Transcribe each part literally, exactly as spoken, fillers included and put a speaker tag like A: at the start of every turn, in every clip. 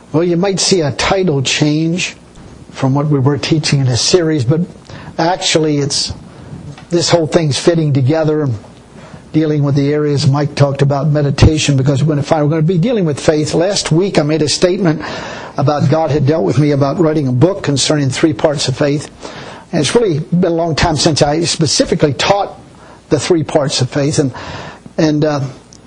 A: Well, you might see a title change from what we were teaching in this series, but actually it's this whole thing's fitting together, dealing with the areas Mike talked about, meditation, because we're going to find we're going to be dealing with faith. Last week I made a statement about God had dealt with me about writing a book concerning three parts of faith. And it's really been a long time since I specifically taught the three parts of faith. And and uh,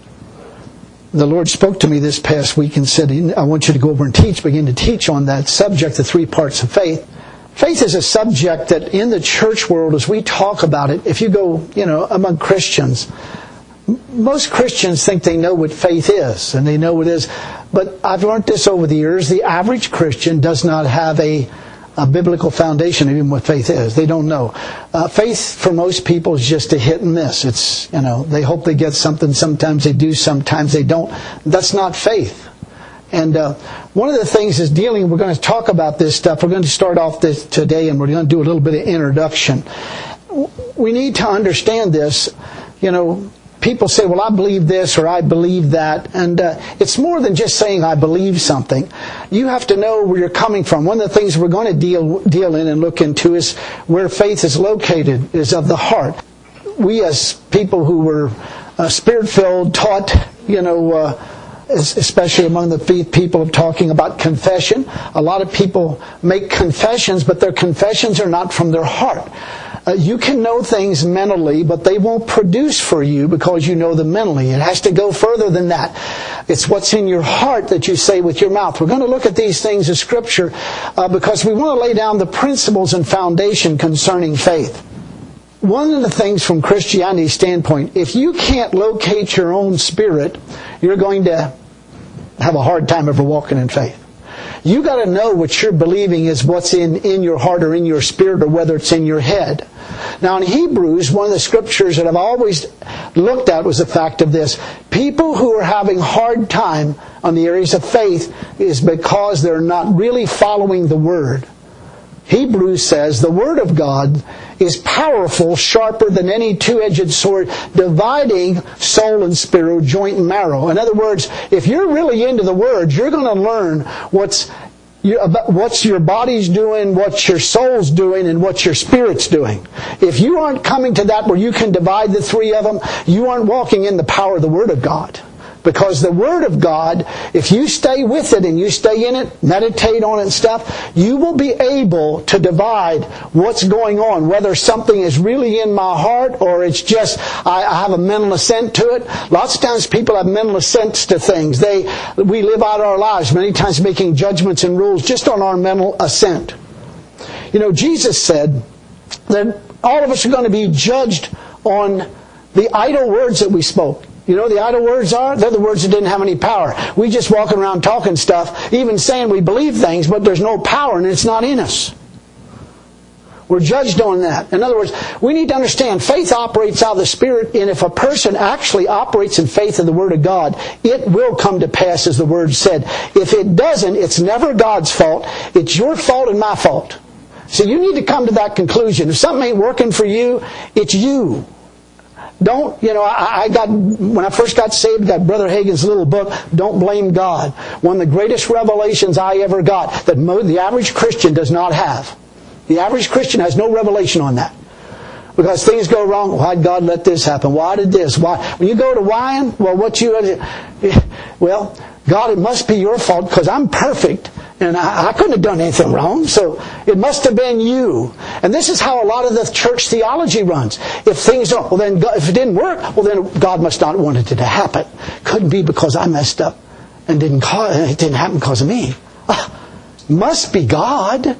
A: the Lord spoke to me this past week and said, I want you to go over and teach, begin to teach on that subject, the three parts of faith. Faith is a subject that in the church world, as we talk about it, if you go, you know, among Christians, most Christians think they know what faith is, and they know what it is. But I've learned this over the years. The average Christian does not have a, a biblical foundation of even what faith is. They don't know. Uh, faith for most people is just a hit and miss. It's, you know, they hope they get something. Sometimes they do, sometimes they don't. That's not faith. And uh, one of the things is dealing, we're going to talk about this stuff. We're going to start off this today, and we're going to do a little bit of introduction. We need to understand this. You know, people say, well, I believe this or I believe that. And uh, it's more than just saying I believe something. You have to know where you're coming from. One of the things we're going to deal, deal in and look into is where faith is located, is of the heart. We as people who were uh, Spirit-filled, taught, you know, uh, especially among the people of talking about confession. A lot of people make confessions, but their confessions are not from their heart. Uh, you can know things mentally, but they won't produce for you because you know them mentally. It has to go further than that. It's what's in your heart that you say with your mouth. We're going to look at these things of Scripture uh, because we want to lay down the principles and foundation concerning faith. One of the things from Christianity's standpoint, if you can't locate your own spirit, you're going to have a hard time ever walking in faith. You got to know what you're believing is what's in, in your heart or in your spirit or whether it's in your head. Now in Hebrews, one of the scriptures that I've always looked at was the fact of this. People who are having a hard time on the areas of faith is because they're not really following the Word. Hebrews says the Word of God is powerful, sharper than any two-edged sword, dividing soul and spirit, joint and marrow. In other words, if you're really into the Word, you're going to learn what's what's your body's doing, what your soul's doing, and what your spirit's doing. If you aren't coming to that where you can divide the three of them, you aren't walking in the power of the Word of God. Because the Word of God, if you stay with it and you stay in it, meditate on it and stuff, you will be able to divide what's going on. Whether something is really in my heart or it's just, I, I have a mental assent to it. Lots of times people have mental assents to things. They, we live out our lives many times making judgments and rules just on our mental assent. You know, Jesus said that all of us are going to be judged on the idle words that we spoke. You know what the idle words are? They're the words that didn't have any power. We just walking around talking stuff, even saying we believe things, but there's no power and it's not in us. We're judged on that. In other words, we need to understand faith operates out of the Spirit, and if a person actually operates in faith in the Word of God, it will come to pass as the Word said. If it doesn't, it's never God's fault. It's your fault and my fault. So you need to come to that conclusion. If something ain't working for you, it's you. Don't, you know, I, I got, when I first got saved, got Brother Hagin's little book, Don't Blame God. One of the greatest revelations I ever got that mo- the average Christian does not have. The average Christian has no revelation on that. Because things go wrong. Why'd God let this happen? Why did this? Why? When you go to whying, well, what you, well, God, it must be your fault because I'm perfect. And I, I couldn't have done anything wrong, so it must have been you. And this is how a lot of the church theology runs. If things don't, well then, God, if it didn't work, well then God must not want it to happen. Couldn't be because I messed up and didn't cause, it didn't happen because of me. Ah, must be God.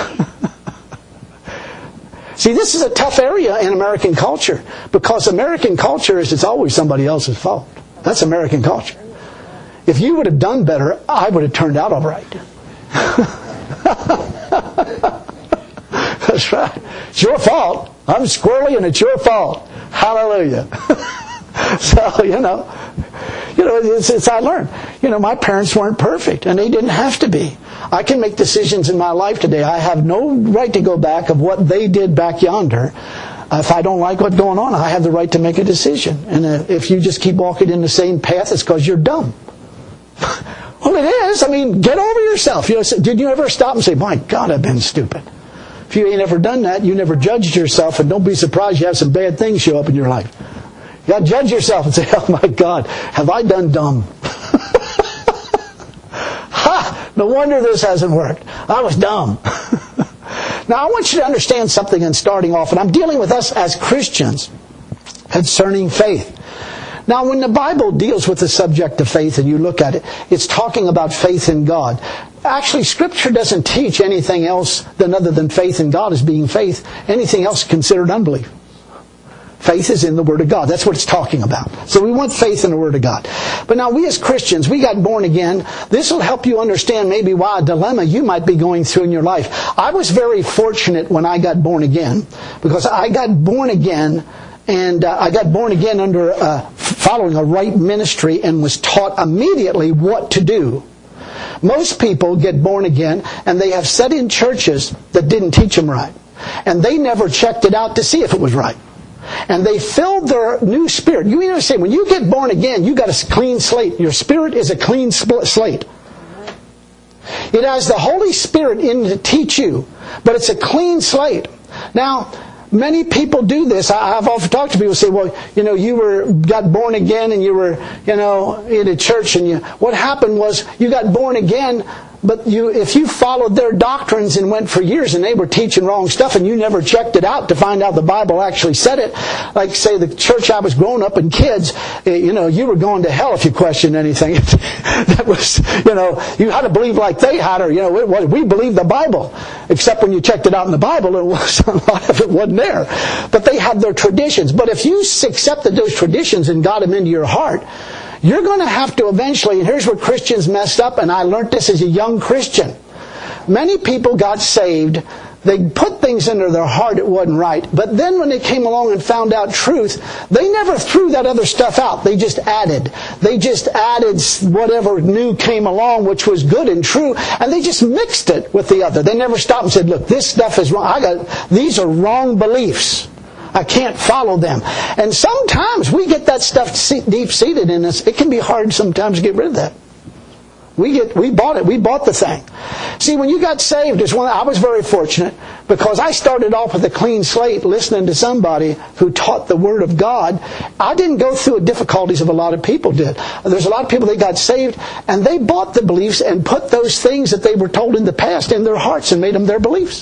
A: See, this is a tough area in American culture because American culture is it's always somebody else's fault. That's American culture. If you would have done better, I would have turned out all right. That's right. It's your fault. I'm squirrely and it's your fault. Hallelujah. So, you know, you know, it's, it's I learned. You know, my parents weren't perfect and they didn't have to be. I can make decisions in my life today. I have no right to go back of what they did back yonder. Uh, if I don't like what's going on, I have the right to make a decision. And uh, if you just keep walking in the same path, it's because you're dumb. Well, it is. I mean, get over yourself. You know, did you ever stop and say, my God, I've been stupid? If you ain't ever done that, you never judged yourself, and don't be surprised you have some bad things show up in your life. You got to judge yourself and say, oh my God, have I done dumb? Ha! No wonder this hasn't worked. I was dumb. Now, I want you to understand something in starting off, and I'm dealing with us as Christians concerning faith. Now, when the Bible deals with the subject of faith and you look at it, it's talking about faith in God. Actually, Scripture doesn't teach anything else than other than faith in God as being faith. Anything else is considered unbelief. Faith is in the Word of God. That's what it's talking about. So we want faith in the Word of God. But now we as Christians, we got born again. This will help you understand maybe why a dilemma you might be going through in your life. I was very fortunate when I got born again, because I got born again and uh, I got born again under uh, following a right ministry and was taught immediately what to do. Most people get born again and they have sat in churches that didn't teach them right. And they never checked it out to see if it was right. And they filled their new spirit. You understand, when you get born again, you got a clean slate. Your spirit is a clean slate. It has the Holy Spirit in to teach you, but it's a clean slate. Now, many people do this. I've often talked to people who say, well, you know, you were got born again and you were, you know, in a church, and you, what happened was you got born again, but you, if you followed their doctrines and went for years and they were teaching wrong stuff and you never checked it out to find out the Bible actually said it, like say the church I was growing up in, kids, you know, you were going to hell if you questioned anything. That was, you know, you had to believe like they had, or, you know, it was, we believed the Bible. Except when you checked it out in the Bible, it was, a lot of it wasn't there. But they had their traditions. But if you accepted those traditions and got them into your heart, you're going to have to eventually, and here's where Christians messed up, and I learned this as a young Christian. Many people got saved, they put things into their heart that wasn't right, but then when they came along and found out truth, they never threw that other stuff out. They just added. They just added whatever new came along, which was good and true, and they just mixed it with the other. They never stopped and said, look, this stuff is wrong. I got, these are wrong beliefs. I can't follow them. And sometimes we get that stuff deep-seated in us. It can be hard sometimes to get rid of that. We get, we bought it. We bought the thing. See, when you got saved, is one, I was very fortunate because I started off with a clean slate listening to somebody who taught the Word of God. I didn't go through the difficulties of a lot of people did. There's a lot of people that got saved and they bought the beliefs and put those things that they were told in the past in their hearts and made them their beliefs.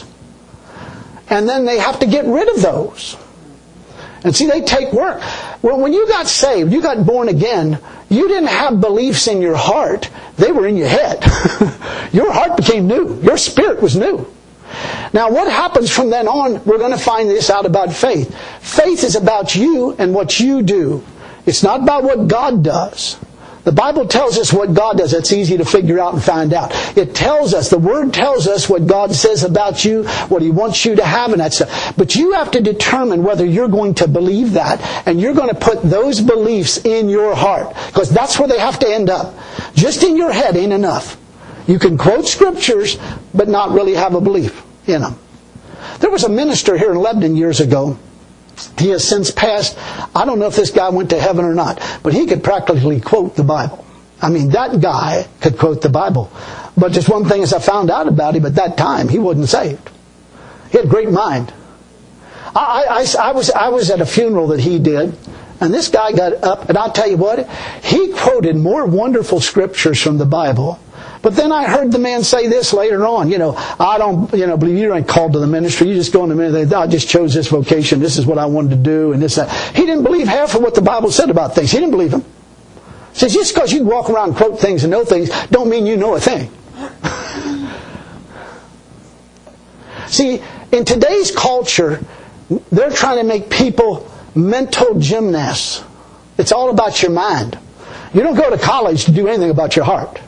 A: And then they have to get rid of those. And see, they take work. Well, when you got saved, you got born again, you didn't have beliefs in your heart. They were in your head. Your heart became new. Your spirit was new. Now, what happens from then on, we're going to find this out about faith. Faith is about you and what you do. It's not about what God does. The Bible tells us what God does. It's easy to figure out and find out. It tells us, the Word tells us what God says about you, what He wants you to have and that stuff. But you have to determine whether you're going to believe that and you're going to put those beliefs in your heart. Because that's where they have to end up. Just in your head ain't enough. You can quote scriptures, but not really have a belief in them. There was a minister here in Lebanon years ago. He has since passed. I don't know if this guy went to heaven or not, but he could practically quote the Bible. I mean, that guy could quote the Bible. But just one thing is I found out about him at that time, he wasn't saved. He had a great mind. I, I, I, was, I was at a funeral that he did, and this guy got up, and I'll tell you what, he quoted more wonderful scriptures from the Bible. But then I heard the man say this later on, you know, I don't, you know, believe you ain't called to the ministry. You just go in the ministry. I just chose this vocation. This is what I wanted to do, and this, that. He didn't believe half of what the Bible said about things. He didn't believe them. He says, just because you can walk around and quote things and know things, don't mean you know a thing. See, in today's culture, they're trying to make people mental gymnasts. It's all about your mind. You don't go to college to do anything about your heart.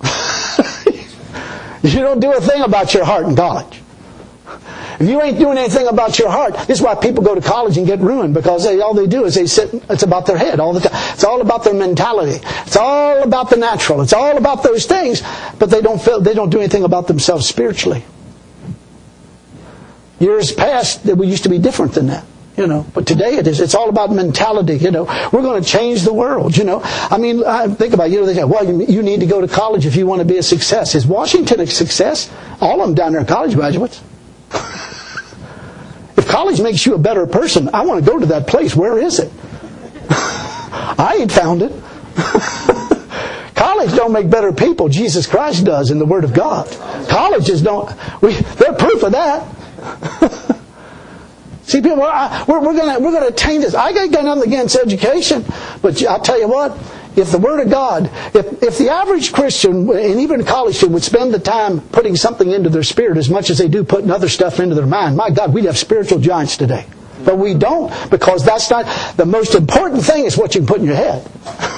A: You don't do a thing about your heart in college. If you ain't doing anything about your heart, this is why people go to college and get ruined, because they, all they do is they sit, it's about their head all the time. It's all about their mentality. It's all about the natural. It's all about those things, but they don't feel, they don't do anything about themselves spiritually. Years past, we used to be different than that. You know, but today it is. It's all about mentality. You know, we're going to change the world. You know, I mean, I think about it, you know, they say, well, you, you need to go to college if you want to be a success. Is Washington a success? All of them down there are college graduates. If college makes you a better person, I want to go to that place. Where is it? I ain't found it. College don't make better people. Jesus Christ does in the Word of God. Colleges don't. We, they're proof of that. See, people, we're, we're going we're to attain this. I got nothing against education, but I'll tell you what, if the Word of God, if, if the average Christian, and even a college student, would spend the time putting something into their spirit as much as they do putting other stuff into their mind, my God, we'd have spiritual giants today. But we don't, because that's not, the most important thing is what you can put in your head.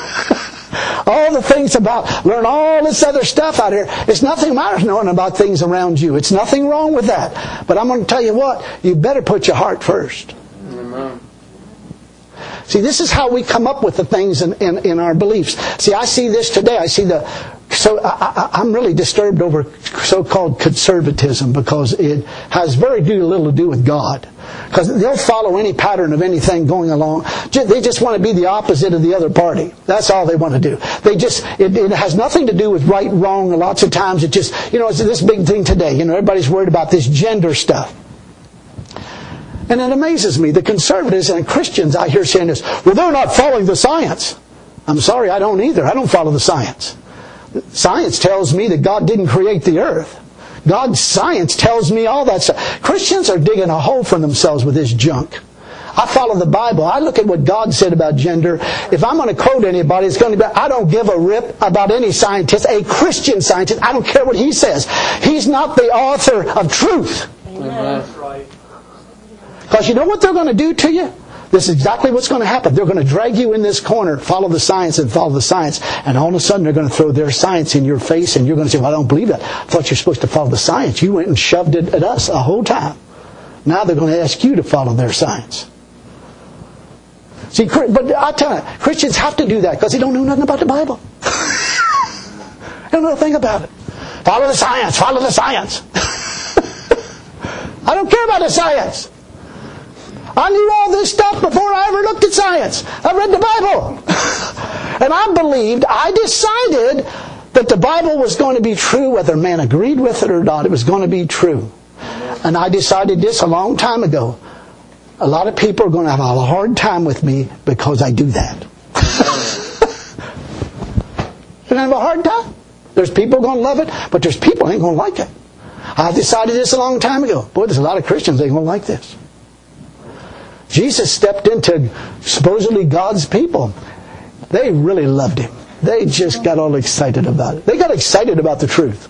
A: All the things about, learn all this other stuff out here. It's nothing matters knowing about things around you. It's nothing wrong with that. But I'm going to tell you what, you better put your heart first. Amen. See, this is how we come up with the things in, in, in our beliefs. See, I see this today. I see the, so I, I, I'm really disturbed over so-called conservatism, because it has very little to do with God. Because they'll follow any pattern of anything going along. They just want to be the opposite of the other party. That's all they want to do. They just, it, it has nothing to do with right, wrong. Lots of times it just, you know, it's this big thing today. You know, everybody's worried about this gender stuff. And it amazes me. The conservatives and Christians I hear saying this, well, they're not following the science. I'm sorry, I don't either. I don't follow the science. Science tells me that God didn't create the earth. God's science tells me all that stuff. Christians are digging a hole for themselves with this junk. I follow the Bible. I look at what God said about gender. If I'm going to quote anybody, it's going to be, I don't give a rip about any scientist, a Christian scientist. I don't care what he says. He's not the author of truth. Amen. Because you know what they're going to do to you? This is exactly what's going to happen. They're going to drag you in this corner, follow the science and follow the science, and all of a sudden they're going to throw their science in your face, and you're going to say, well, I don't believe that. I thought you're supposed to follow the science. You went and shoved it at us the whole time. Now they're going to ask you to follow their science. See, but I tell you, Christians have to do that because they don't know nothing about the Bible. They don't know a thing about it. Follow the science, follow the science. I don't care about the science. I knew all this stuff before I ever looked at science. I read the Bible. And I believed, I decided that the Bible was going to be true, whether man agreed with it or not. It was going to be true. And I decided this a long time ago. A lot of people are going to have a hard time with me because I do that. They're going to have a hard time. There's people going to love it, but there's people who ain't going to like it. I decided this a long time ago. Boy, there's a lot of Christians that ain't going to like this. Jesus stepped into supposedly God's people. They really loved Him. They just got all excited about it. They got excited about the truth.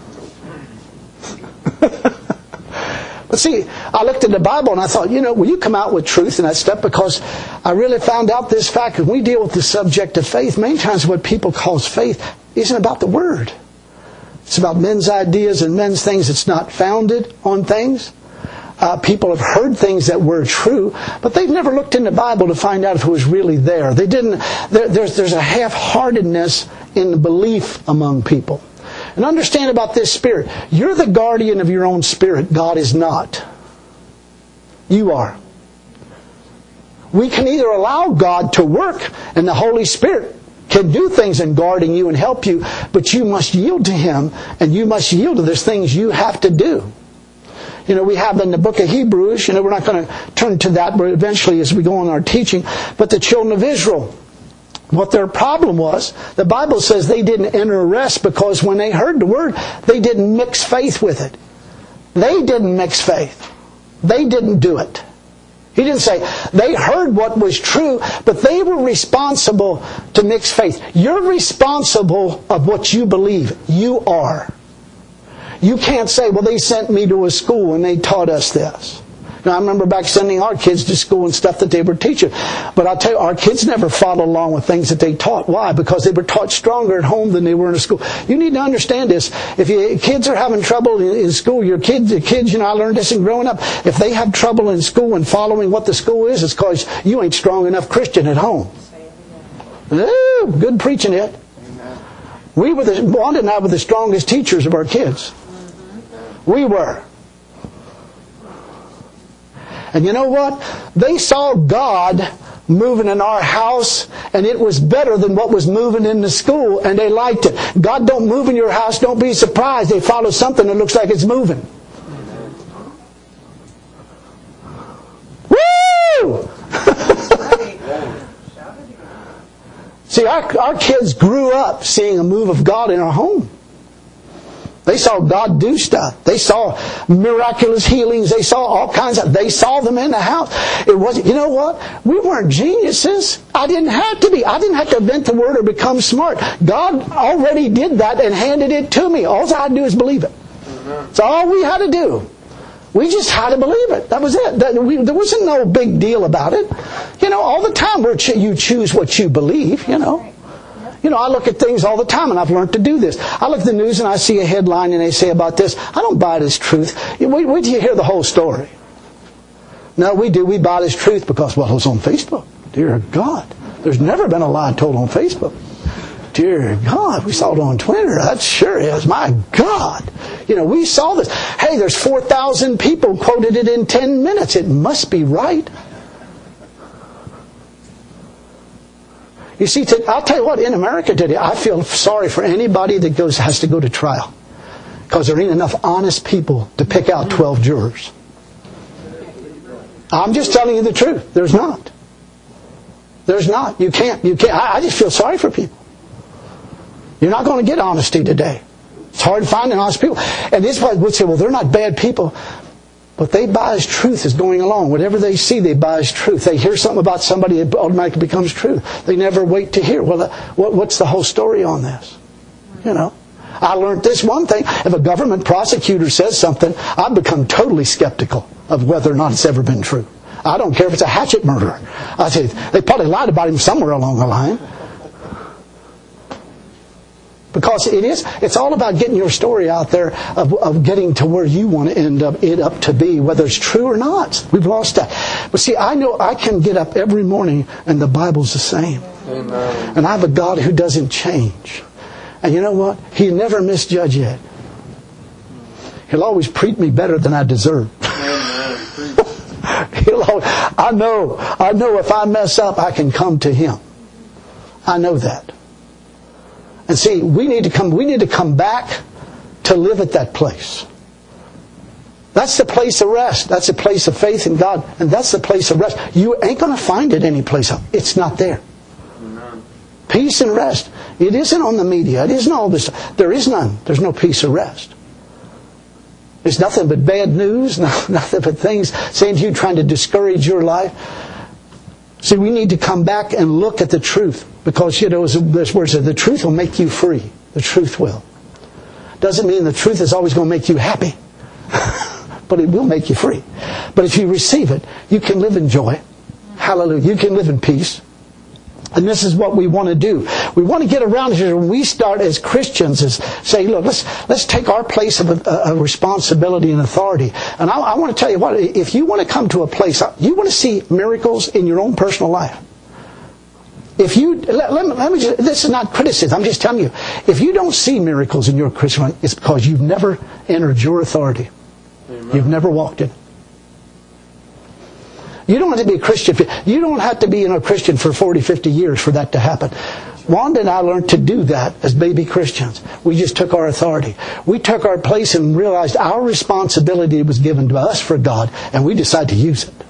A: But see, I looked at the Bible and I thought, you know, will you come out with truth and that stuff? Because I really found out this fact. When we deal with the subject of faith, many times what people call faith isn't about the Word. It's about men's ideas and men's things. It's not founded on things. Uh, people have heard things that were true, but they've never looked in the Bible to find out if it was really there. They didn't. There, there's there's a half-heartedness in the belief among people. And understand about this spirit. You're the guardian of your own spirit. God is not. You are. We can either allow God to work, and the Holy Spirit can do things in guarding you and help you, but you must yield to Him, and you must yield to those things you have to do. You know, we have in the book of Hebrews, you know, we're not going to turn to that but eventually as we go on our teaching, but the children of Israel, what their problem was, the Bible says they didn't enter rest because when they heard the Word, they didn't mix faith with it. They didn't mix faith. They didn't do it. He didn't say, they heard what was true, but they were responsible to mix faith. You're responsible of what you believe. You are. You can't say, well, they sent me to a school and they taught us this. Now, I remember back sending our kids to school and stuff that they were teaching. But I'll tell you, our kids never followed along with things that they taught. Why? Because they were taught stronger at home than they were in a school. You need to understand this. If your kids are having trouble in school, your kids, your kids, you know, I learned this in growing up. If they have trouble in school and following what the school is, it's because you ain't strong enough Christian at home. Ooh, good preaching it. We were the, Wanda and I were the strongest teachers of our kids. We were. And you know what? They saw God moving in our house, and it was better than what was moving in the school, and they liked it. God don't move in your house. Don't be surprised. They follow something that looks like it's moving. Woo! See, our, our kids grew up seeing a move of God in our home. They saw God do stuff. They saw miraculous healings. They saw all kinds of... They saw them in the house. It wasn't... You know what? We weren't geniuses. I didn't have to be. I didn't have to invent the word or become smart. God already did that and handed it to me. All I had to do is believe it. That's all we had to do. We just had to believe it. That was it. That, we, there wasn't no big deal about it. You know, all the time we're ch- you choose what you believe, you know. You know, I look at things all the time, and I've learned to do this. I look at the news and I see a headline and they say about this. I don't buy it as truth. Wait, wait till you hear the whole story. No, we do. We buy it as truth because, well, it was on Facebook. Dear God. There's never been a lie told on Facebook. Dear God, we saw it on Twitter. That sure is. My God. You know, we saw this. Hey, there's four thousand people quoted it in ten minutes. It must be right. You see, I'll tell you what, in America today, I feel sorry for anybody that goes has to go to trial. Because there ain't enough honest people to pick out twelve jurors. I'm just telling you the truth. There's not. There's not. You can't. You can't. I, I just feel sorry for people. You're not going to get honesty today. It's hard finding honest people. And this one would say, well, they're not bad people. But they buy as truth as going along. Whatever they see, they buy as truth. They hear something about somebody, it automatically becomes truth. They never wait to hear. Well, what, what's the whole story on this? You know, I learned this one thing. If a government prosecutor says something, I've become totally skeptical of whether or not it's ever been true. I don't care if it's a hatchet murderer. I say, they probably lied about him somewhere along the line. Because it is, it's all about getting your story out there of, of getting to where you want to end up it up to be, whether it's true or not. We've lost that. But see, I know I can get up every morning and the Bible's the same. Amen. And I have a God who doesn't change. And you know what? He never misjudged yet. He'll always treat me better than I deserve. He'll always, I know, I know if I mess up, I can come to Him. I know that. And see, we need to come we need to come back to live at that place. That's the place of rest. That's the place of faith in God. And that's the place of rest. You ain't going to find it anyplace else. It's not there. Amen. Peace and rest. It isn't on the media. It isn't all this. There is none. There's no peace or rest. It's nothing but bad news. Nothing but things saying to you, trying to discourage your life. See, we need to come back and look at the truth. Because, you know, as this word says, the truth will make you free. The truth will. Doesn't mean the truth is always going to make you happy. But it will make you free. But if you receive it, you can live in joy. Hallelujah. You can live in peace. And this is what we want to do. We want to get around here when we start as Christians, is say, look, let's let's take our place of a, a responsibility and authority. And I, I want to tell you what, if you want to come to a place, you want to see miracles in your own personal life. If you, let, let, let me just, this is not criticism, I'm just telling you, if you don't see miracles in your Christian life, it's because you've never entered your authority. Amen. You've never walked in. You don't have to be a Christian. You don't have to be you know, a Christian for forty, fifty years for that to happen. Wanda and I learned to do that as baby Christians. We just took our authority. We took our place and realized our responsibility was given to us for God, and we decided to use it.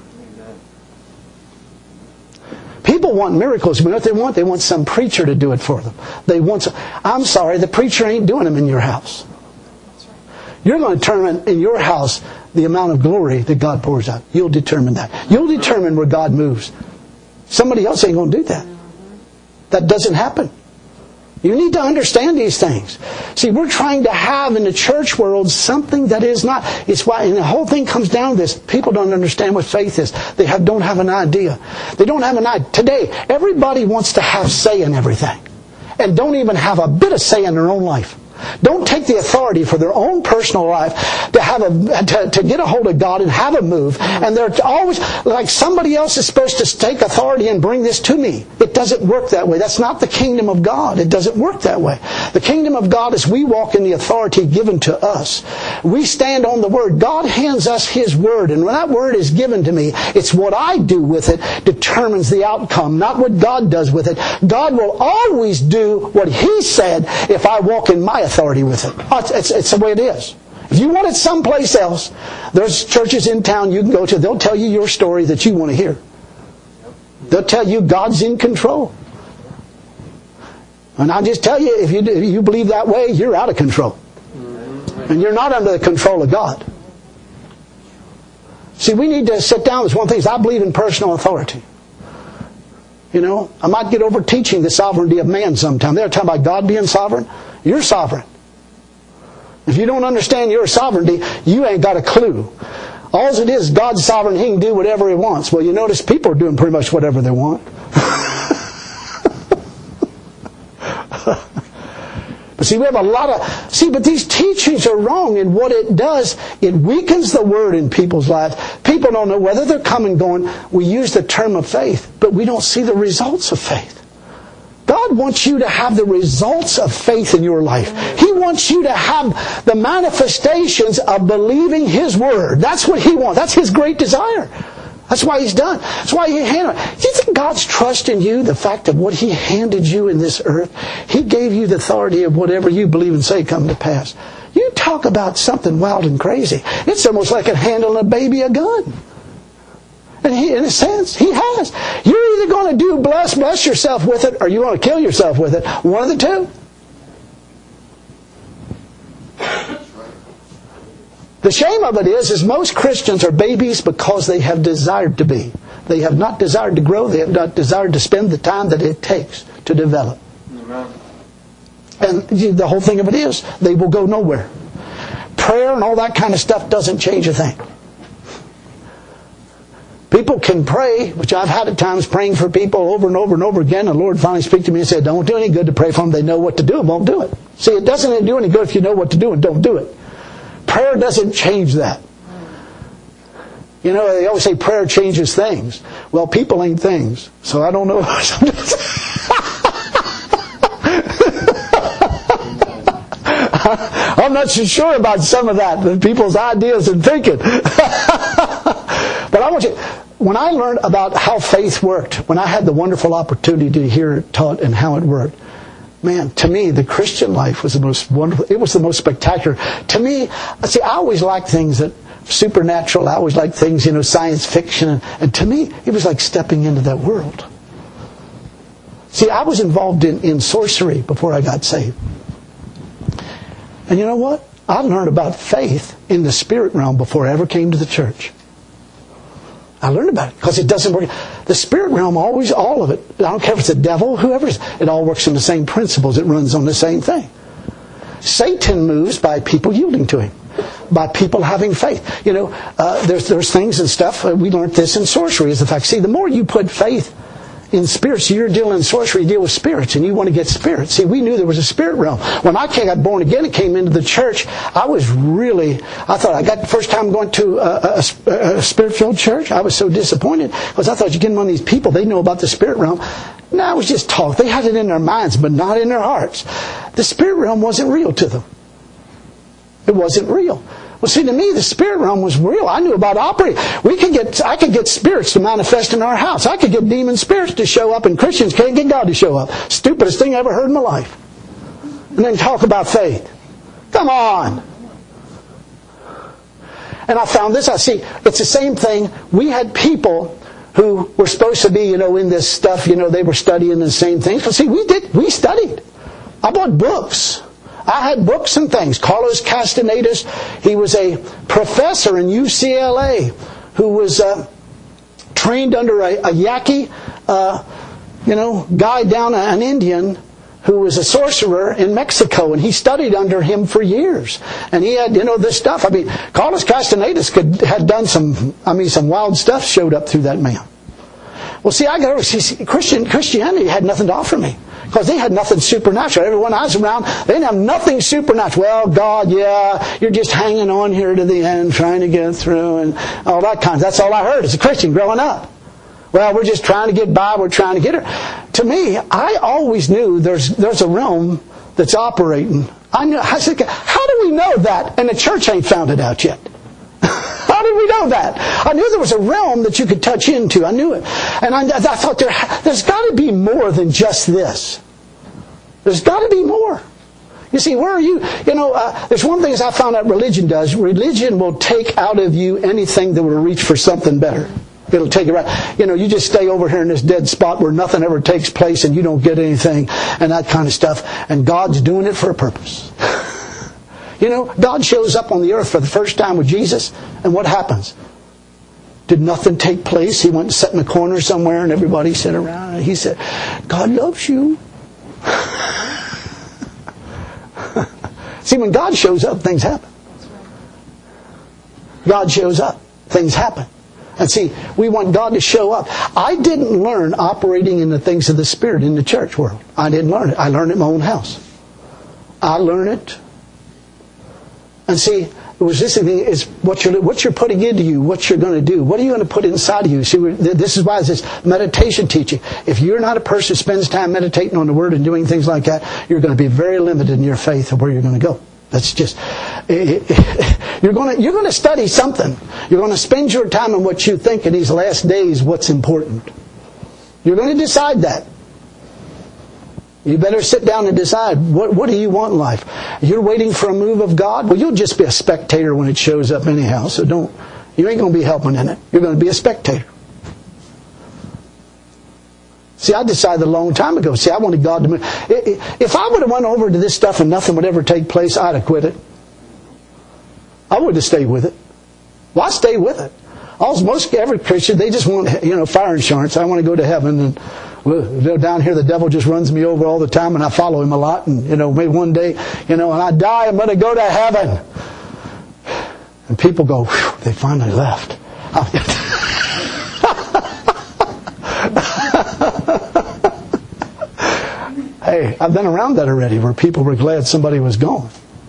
A: People want miracles. You know what they want? They want some preacher to do it for them. They want some, I'm sorry, the preacher ain't doing them in your house. You're going to determine in your house the amount of glory that God pours out. You'll determine that. You'll determine where God moves. Somebody else ain't going to do that. That doesn't happen. You need to understand these things. See, we're trying to have in the church world something that is not. It's why, and the whole thing comes down to this. People don't understand what faith is. They have, don't have an idea. They don't have an idea. Today, everybody wants to have say in everything. And don't even have a bit of say in their own life. don't take the authority for their own personal life to have a to, to get a hold of God and have a move. And they're always like somebody else is supposed to take authority and bring this to me. It doesn't work that way. That's not the kingdom of God. It doesn't work that way. The kingdom of God is we walk in the authority given to us. We stand on the Word. God hands us His Word, and when that Word is given to me, it's what I do with it determines the outcome, not what God does with it. God will always do what He said if I walk in my authority with it. It's, it's, it's the way it is. If you want it someplace else, there's churches in town you can go to. They'll tell you your story that you want to hear. They'll tell you God's in control. And I'll just tell you, if you, if you believe that way, you're out of control. And you're not under the control of God. See, we need to sit down. There's one thing is I believe in personal authority. You know, I might get over teaching the sovereignty of man sometime. They're talking about God being sovereign. You're sovereign. If you don't understand your sovereignty, you ain't got a clue. All it is, God's sovereign. He can do whatever He wants. Well, you notice people are doing pretty much whatever they want. But see, we have a lot of... See, but these teachings are wrong, and what it does, it weakens the Word in people's lives. People don't know whether they're coming going. We use the term of faith, but we don't see the results of faith. God wants you to have the results of faith in your life. He wants you to have the manifestations of believing His Word. That's what He wants. That's His great desire. That's why He's done. That's why He handed it. Do you think God's trusting you, the fact of what He handed you in this earth? He gave you the authority of whatever you believe and say come to pass. You talk about something wild and crazy. It's almost like handling a baby a gun. And he, in a sense, He has. You're either going to do bless, bless yourself with it, or you're going to kill yourself with it. One of the two. The shame of it is, is most Christians are babies because they have desired to be. They have not desired to grow. They have not desired to spend the time that it takes to develop. Amen. And the whole thing of it is, they will go nowhere. Prayer and all that kind of stuff doesn't change a thing. People can pray, which I've had at times praying for people over and over and over again. And the Lord finally speak to me and said, don't do any good to pray for them. They know what to do and won't do it. See, it doesn't do any good if you know what to do and don't do it. Prayer doesn't change that. You know, they always say prayer changes things. Well, people ain't things. So I don't know. I'm not so sure about some of that, people's ideas and thinking. But I want you, when I learned about how faith worked, when I had the wonderful opportunity to hear it taught and how it worked, man, to me, the Christian life was the most wonderful. It was the most spectacular. To me, see, I always liked things that supernatural. I always liked things, you know, science fiction. And, and to me, it was like stepping into that world. See, I was involved in, in sorcery before I got saved. And you know what? I learned about faith in the spirit realm before I ever came to the church. I learned about it because it doesn't work. The spirit realm, always, all of it, I don't care if it's the devil, whoever it is, it all works on the same principles. It runs on the same thing. Satan moves by people yielding to him, by people having faith. You know, uh, there's there's things and stuff. Uh, we learned this in sorcery. Is the fact. See, the more you put faith in spirits, you're dealing in sorcery, you deal with spirits, and you want to get spirits. See, we knew there was a spirit realm. When I got born again and came into the church, I was really, I thought I got the first time going to a, a, a spirit-filled church. I was so disappointed because I thought you're getting one of these people, they know about the spirit realm. No, it was just talk. They had it in their minds, but not in their hearts. The spirit realm wasn't real to them. It wasn't real. Well, see, to me, the spirit realm was real. I knew about operating. We could get, I could get spirits to manifest in our house. I could get demon spirits to show up, and Christians can't get God to show up. Stupidest thing I ever heard in my life. And then talk about faith. Come on. And I found this. I see, it's the same thing. We had people who were supposed to be, you know, in this stuff. You know, they were studying the same things. But see, we did. We studied. I bought books. I had books and things. Carlos Castanedas, he was a professor in U C L A who was uh, trained under a, a Yaqui, uh, you know, guy down, an Indian who was a sorcerer in Mexico, and he studied under him for years. And he had, you know, this stuff. I mean, Carlos Castanedas could had done some, I mean, some wild stuff showed up through that man. Well, see, I got see, Christian Christianity had nothing to offer me. Because they had nothing supernatural. Everyone I was around, they didn't have nothing supernatural. Well, God, yeah, you're just hanging on here to the end, trying to get through, and all that kind of. That's all I heard as a Christian growing up. Well, we're just trying to get by, we're trying to get her. To me, I always knew there's there's a realm that's operating. I knew. I said, how do we know that? And the church ain't found it out yet. How did we know that? I knew there was a realm that you could touch into. I knew it. And I, I thought, there, there's got to be more than just this. There's got to be more. You see, where are you? You know, uh, there's one thing I found out religion does. Religion will take out of you anything that will reach for something better. It'll take it right. You know, you just stay over here in this dead spot where nothing ever takes place and you don't get anything and that kind of stuff. And God's doing it for a purpose. You know, God shows up on the earth for the first time with Jesus, and what happens? Did nothing take place? He went and sat in a corner somewhere and everybody sat around and he said, God loves you. See, when God shows up, things happen. God shows up, things happen. And see, we want God to show up. I didn't learn operating in the things of the Spirit in the church world. I didn't learn it. I learned it in my own house. I learned it. And see, it was this thing is what you're what you're putting into you, what you're going to do, what are you going to put inside of you. See, this is why it's this meditation teaching. If you're not a person who spends time meditating on the Word and doing things like that, you're going to be very limited in your faith of where you're going to go. That's just you're going to you're going to study something. You're going to spend your time on what you think in these last days what's important. You're going to decide that. You better sit down and decide, what what do you want in life? You're waiting for a move of God? Well, you'll just be a spectator when it shows up anyhow, so don't, you ain't going to be helping in it. You're going to be a spectator. See, I decided a long time ago, see, I wanted God to move. If I would have went over to this stuff and nothing would ever take place, I'd have quit it. I would have stayed with it. Well, I stayed with it. Also, most every Christian, they just want, you know, fire insurance. I want to go to heaven, and well, down here the devil just runs me over all the time, and I follow him a lot. And you know, maybe one day, you know, when I die, I'm going to go to heaven. And people go, whew, they finally left. Hey, I've been around that already, where people were glad somebody was gone.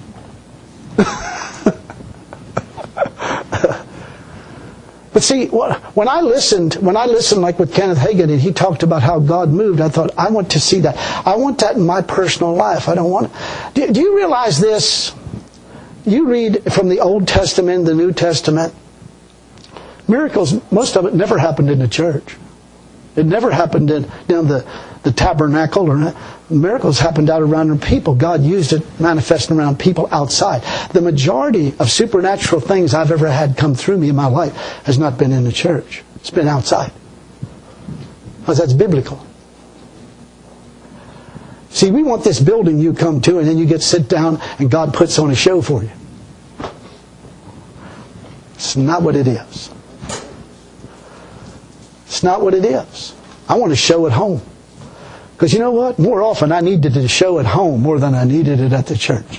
A: But see, when I listened, when I listened like with Kenneth Hagin, and he talked about how God moved, I thought, I want to see that. I want that in my personal life. I don't want do, do you realize this? You read from the Old Testament, the New Testament, miracles, most of it never happened in the church. It never happened in you know, the, the tabernacle. Or miracles happened out around people. God used it manifesting around people outside. The majority of supernatural things I've ever had come through me in my life has not been in the church. It's been outside. Because that's biblical. See, we want this building you come to and then you get to sit down and God puts on a show for you. It's not what it is. It's not what it is. I want to show at home. Because you know what? More often I needed to show at home more than I needed it at the church.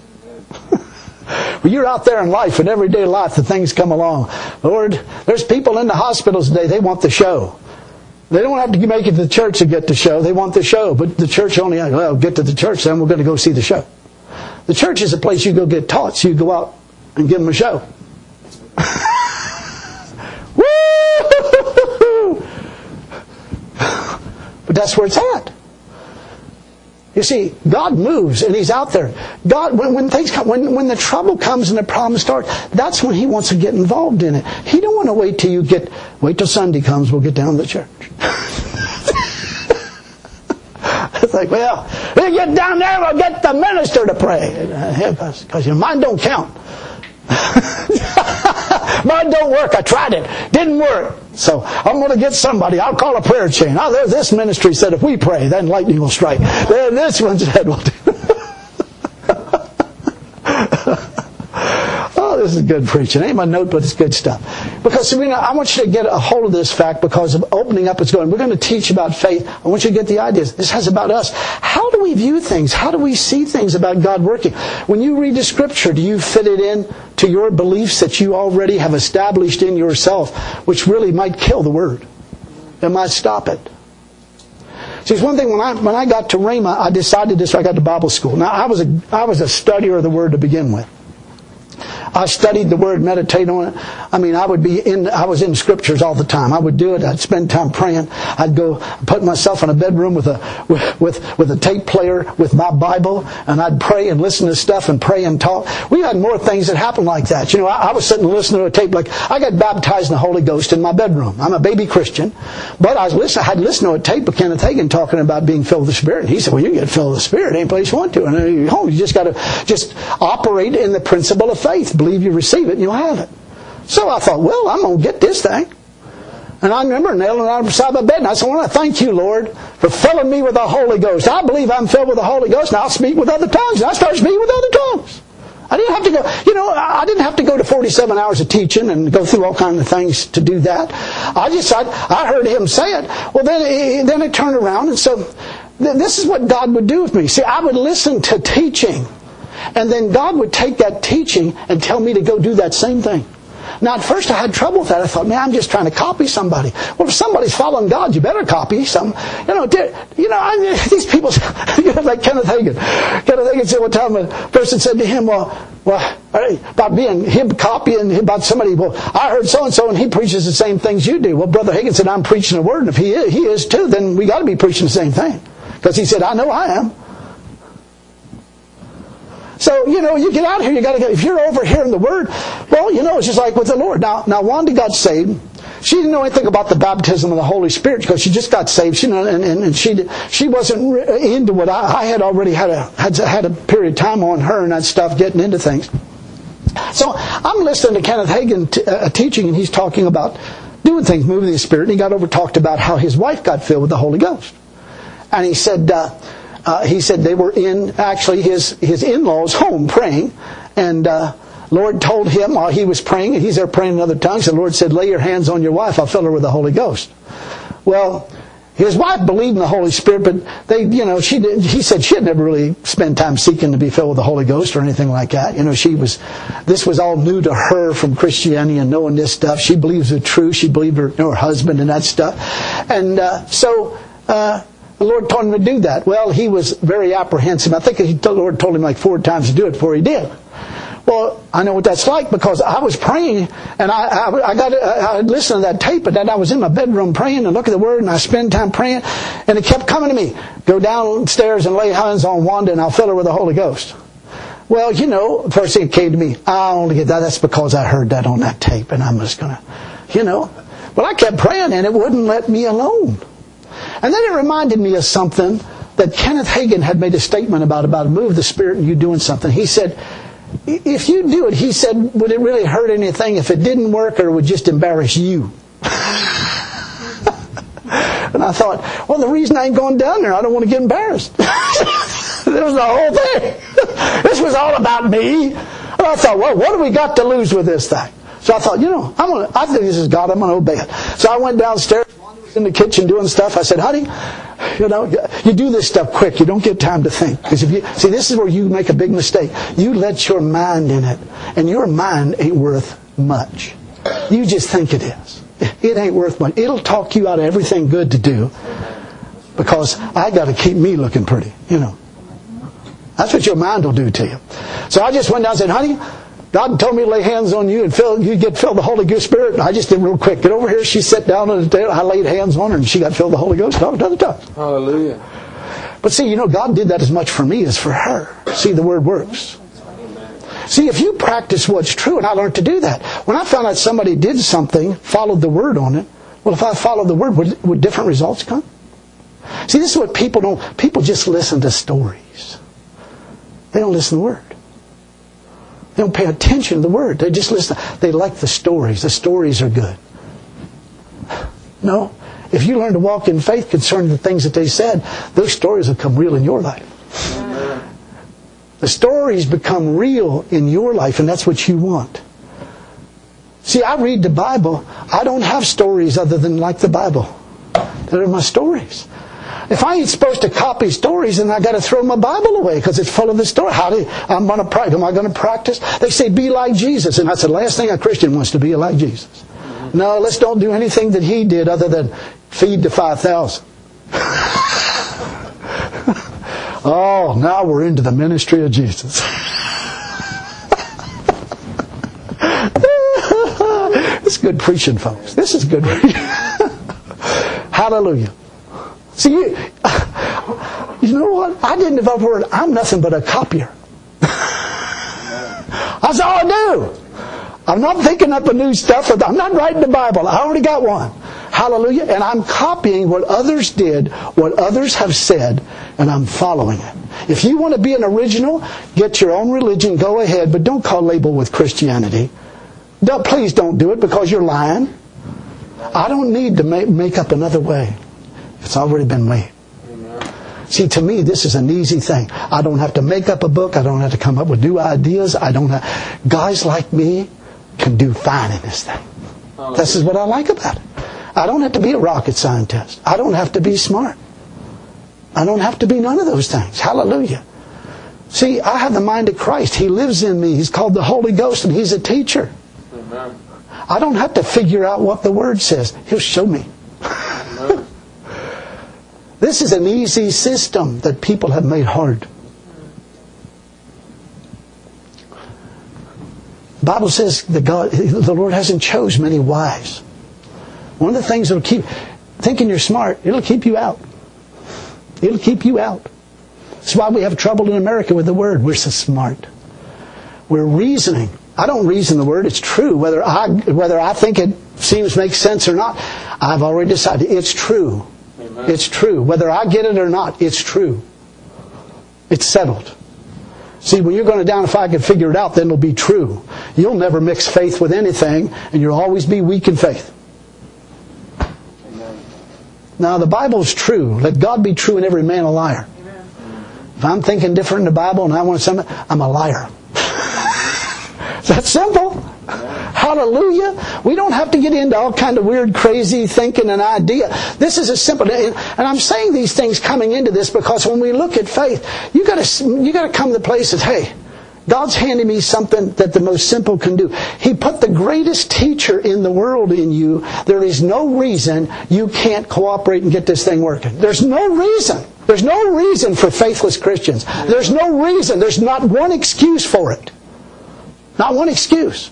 A: When you're out there in life, in everyday life, the things come along. Lord, there's people in the hospitals today, they want the show. They don't have to make it to the church to get the show. They want the show. But the church only, well, get to the church, then we're going to go see the show. The church is a place you go get taught, so you go out and give them a show. But that's where it's at. You see, God moves and He's out there. God, when, when things come, when, when the trouble comes and the problems start, that's when He wants to get involved in it. He don't want to wait till you get, wait till Sunday comes, we'll get down to the church. It's like, well, we'll get down there, we'll get the minister to pray. Because your mind don't count. Mine don't work. I tried it. Didn't work. So I'm going to get somebody. I'll call a prayer chain. Oh, there's this ministry said if we pray, then lightning will strike. Then this one said, well, oh, this is good preaching. Ain't my note, but it's good stuff. Because Serena, I want you to get a hold of this fact because of opening up it's going. We're going to teach about faith. I want you to get the ideas. This has about us. How do we view things? How do we see things about God working? When you read the Scripture, do you fit it in to your beliefs that you already have established in yourself, which really might kill the Word? It might stop it. See, it's one thing when I when I got to Rhema, I decided this. I got to Bible school. Now I was a I was a studier of the Word to begin with. I studied the Word, meditate on it. I mean, I would be in, I was in Scriptures all the time. I would do it. I'd spend time praying. I'd go put myself in a bedroom with a, with, with, with a tape player with my Bible, and I'd pray and listen to stuff and pray and talk. We had more things that happened like that. You know, I, I was sitting listening to a tape, like, I got baptized in the Holy Ghost in my bedroom. I'm a baby Christian, but I was listening, I'd listen to a tape of Kenneth Hagin talking about being filled with the Spirit. And he said, well, you get filled with the Spirit any place you want to. And you're home. You just got to just operate in the principle of faith. Believe you receive it and you'll have it. So I thought, well, I'm going to get this thing. And I remember nailing it out beside my bed, and I said, well, I thank you, Lord, for filling me with the Holy Ghost. I believe I'm filled with the Holy Ghost, and I'll speak with other tongues. And I started speaking with other tongues. I didn't have to go, you know, I didn't have to go to forty-seven hours of teaching and go through all kinds of things to do that. I just, I, I heard him say it. Well, then it, then it turned around, and so this is what God would do with me. See, I would listen to teaching. And then God would take that teaching and tell me to go do that same thing. Now, at first I had trouble with that. I thought, man, I'm just trying to copy somebody. Well, if somebody's following God, you better copy some. You know, you know, I, these people, you know, like Kenneth Hagin. Kenneth Hagin said one time, a person said to him, well, well, about being him copying about somebody. Well, I heard so and so, and he preaches the same things you do. Well, Brother Hagin said, I'm preaching the word, and if he is, he is too, then we got to be preaching the same thing, because he said, I know I am. So, you know, you get out here, you got to get, if you're overhearing the Word, well, you know, it's just like with the Lord. Now, now Wanda got saved. She didn't know anything about the baptism of the Holy Spirit because she just got saved. She, and, and, and she she wasn't into what I, I had already had a had, had a period of time on her and that stuff, getting into things. So I'm listening to Kenneth Hagin t- uh, teaching, and he's talking about doing things, moving the Spirit. And he got over talked about how his wife got filled with the Holy Ghost. And he said, uh, uh, he said they were in actually his his in-laws' home praying, and uh, Lord told him while he was praying, and he's there praying in other tongues. The Lord said, "Lay your hands on your wife. I'll fill her with the Holy Ghost." Well, his wife believed in the Holy Spirit, but they, you know, she did, he said she had never really spent time seeking to be filled with the Holy Ghost or anything like that. You know, she was, this was all new to her from Christianity and knowing this stuff. She believes the truth. She believed her, you know, her husband and that stuff. And uh, so uh, the Lord told him to do that. Well, he was very apprehensive. I think he, the Lord told him like four times to do it before he did. Well, I know what that's like because I was praying and I, I, I got I listened to that tape, but then I was in my bedroom praying and look at the Word and I spend time praying, and it kept coming to me. Go downstairs and lay hands on Wanda and I'll fill her with the Holy Ghost. Well, you know, the first thing that came to me, I only get that. That's because I heard that on that tape, and I'm just gonna, you know. Well, I kept praying and it wouldn't let me alone. And then it reminded me of something that Kenneth Hagin had made a statement about about a move of the Spirit and you doing something. He said, if you do it, he said, would it really hurt anything if it didn't work, or it would just embarrass you? And I thought, well, the reason I ain't going down there, I don't want to get embarrassed. This was the whole thing. This was all about me. And I thought, well, what do we got to lose with this thing? So I thought, you know, I'm gonna, I think this is God, I'm going to obey it. So I went downstairs, in the kitchen doing stuff. I said, honey, you know, you do this stuff quick. You don't get time to think. Because if you see, this is where you make a big mistake. You let your mind in it, and your mind ain't worth much. You just think it is. It ain't worth much. It'll talk you out of everything good to do, because I got to keep me looking pretty. You know, that's what your mind will do to you. So I just went down and said, honey, God told me to lay hands on you and fill, you get filled with the Holy Ghost Spirit. And I just did real quick. Get over here. She sat down on the table. I laid hands on her and she got filled with the Holy Ghost. Talked other tongues.
B: Hallelujah.
A: But see, you know, God did that as much for me as for her. See, the Word works. See, if you practice what's true, and I learned to do that. When I found out somebody did something, followed the Word on it, well, if I followed the Word, would, would different results come? See, this is what people don't, people just listen to stories. They don't listen to the Word. They don't pay attention to the Word. They just listen. They like the stories. The stories are good. No. If you learn to walk in faith concerning the things that they said, those stories will come real in your life. The stories become real in your life, and that's what you want. See, I read the Bible. I don't have stories other than like the Bible. They're my stories. If I ain't supposed to copy stories, then I got to throw my Bible away because it's full of the story. How do you, I'm going to practice? Am I going to practice? They say be like Jesus, and that's the last thing a Christian wants to be, like Jesus. Mm-hmm. No, let's don't do anything that he did other than feed the five thousand. Oh, now we're into the ministry of Jesus. This is good preaching, folks. This is good preaching. Hallelujah. See, you, you know what? I didn't develop a word. I'm nothing but a copier. That's all I do. I'm not thinking up a new stuff. I'm not writing the Bible. I already got one. Hallelujah. And I'm copying what others did, what others have said, and I'm following it. If you want to be an original, get your own religion, go ahead, but don't call label with Christianity. Don't, please don't do it because you're lying. I don't need to make, make up another way. It's already been made. See, to me, this is an easy thing. I don't have to make up a book. I don't have to come up with new ideas. I don't have... Guys like me can do fine in this thing. This is what I like about it. I don't have to be a rocket scientist. I don't have to be smart. I don't have to be none of those things. Hallelujah. See, I have the mind of Christ. He lives in me. He's called the Holy Ghost, and He's a teacher. Amen. I don't have to figure out what the Word says. He'll show me. This is an easy system that people have made hard. The Bible says that God, the Lord hasn't chose many wise. One of the things that'll keep thinking you're smart, it'll keep you out. It'll keep you out. That's why we have trouble in America with the Word. We're so smart. We're reasoning. I don't reason the Word. It's true. Whether I whether I think it seems makes sense or not, I've already decided it's true. Amen. It's true. Whether I get it or not, it's true. It's settled. See, when you're going down, if I can figure it out, then it'll be true. You'll never mix faith with anything, and you'll always be weak in faith. Amen. Now, the Bible's true. Let God be true and every man a liar. Amen. If I'm thinking different in the Bible and I want something, I'm a liar. That's simple. Hallelujah. We don't have to get into all kind of weird, crazy thinking and idea. This is a simple, and I'm saying these things coming into this because when we look at faith, you got to you got to come to the place that, hey, God's handing me something that the most simple can do. He put the greatest teacher in the world in you. There is no reason you can't cooperate and get this thing working. There's no reason. There's no reason for faithless Christians. There's no reason. There's not one excuse for it. Not one excuse.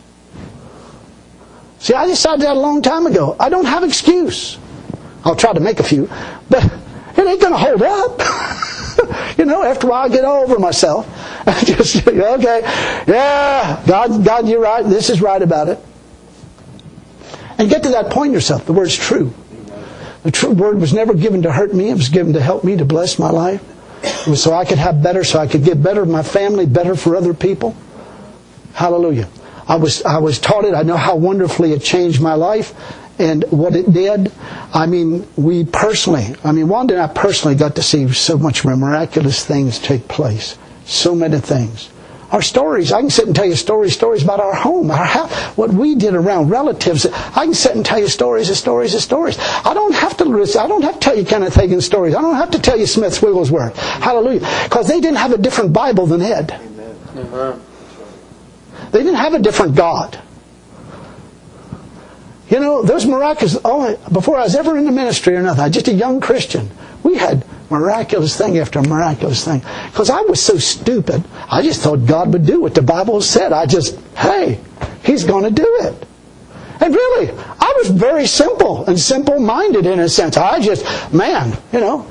A: See, I decided that a long time ago. I don't have excuse. I'll try to make a few, but it ain't going to hold up. You know, after a while I get over myself. I just, okay, yeah, God, God, you're right. This is right about it. And get to that point yourself. The word's true. The true word was never given to hurt me. It was given to help me, to bless my life. It was so I could have better, so I could give better to my family, better for other people. Hallelujah. I was I was taught it. I know how wonderfully it changed my life and what it did. I mean, we personally, I mean, Wanda and I personally got to see so much miraculous things take place. So many things. Our stories, I can sit and tell you stories, stories about our home, our house, what we did around relatives. I can sit and tell you stories and stories and stories. I don't have to I don't have to tell you Kenneth Hagin stories. I don't have to tell you Smith Wigglesworth. Hallelujah. Because they didn't have a different Bible than Ed. Amen. Amen. They didn't have a different God. You know, those miraculous, oh, before I was ever in the ministry or nothing, I was just a young Christian. We had miraculous thing after miraculous thing. Because I was so stupid, I just thought God would do what the Bible said. I just, hey, He's going to do it. And really, I was very simple and simple-minded in a sense. I just, man, you know.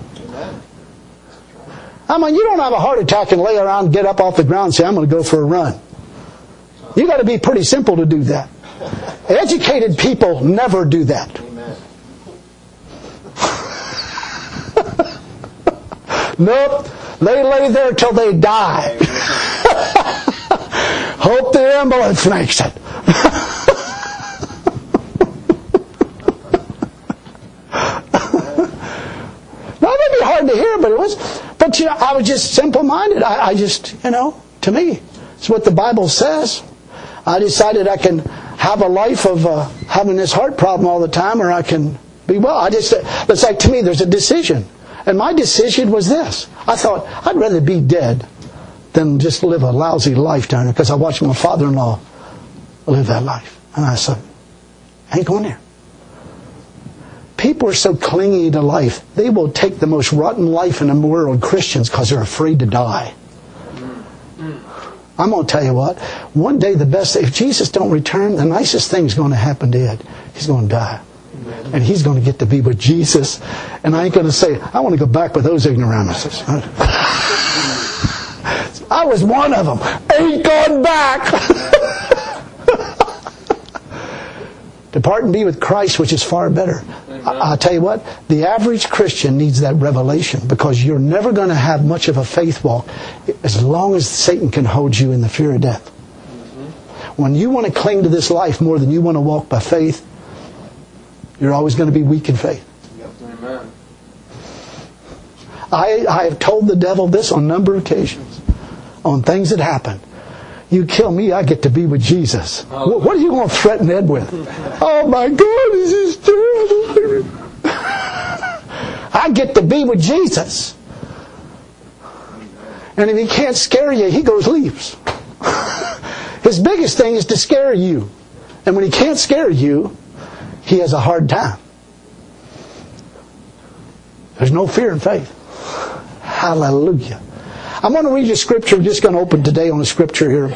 A: I mean, you don't have a heart attack and lay around, get up off the ground and say, I'm going to go for a run. You got to be pretty simple to do that. Educated people never do that. Nope. They lay there till they die. Hope the ambulance makes it. Now, it may be hard to hear, but it was. But you know, I was just simple-minded. I, I just, you know, to me, it's what the Bible says. I decided I can have a life of uh, having this heart problem all the time, or I can be well. I just, it's like to me, there's a decision. And my decision was this. I thought, I'd rather be dead than just live a lousy life down there, because I watched my father-in-law live that life. And I said, I ain't going there. People People are so clingy to life. They will take the most rotten life in the world, Christians, because they're afraid to die. I'm going to tell you what. One day the best, if Jesus don't return, the nicest thing's going to happen to Ed. He's going to die. And he's going to get to be with Jesus. And I ain't going to say, I want to go back with those ignoramuses. I was one of them. Ain't going back. Depart and be with Christ, which is far better. I, I'll tell you what, the average Christian needs that revelation, because you're never going to have much of a faith walk as long as Satan can hold you in the fear of death. Mm-hmm. When you want to cling to this life more than you want to walk by faith, you're always going to be weak in faith. Yep. Amen. I, I have told the devil this on a number of occasions, on things that happen. You kill me, I get to be with Jesus. Oh. What are you going to threaten Ed with? Oh my God, this is terrible. I get to be with Jesus. And if he can't scare you, he goes leaves. His biggest thing is to scare you. And when he can't scare you, he has a hard time. There's no fear in faith. Hallelujah. I'm going to read you a scripture. We're just going to open today on a scripture here.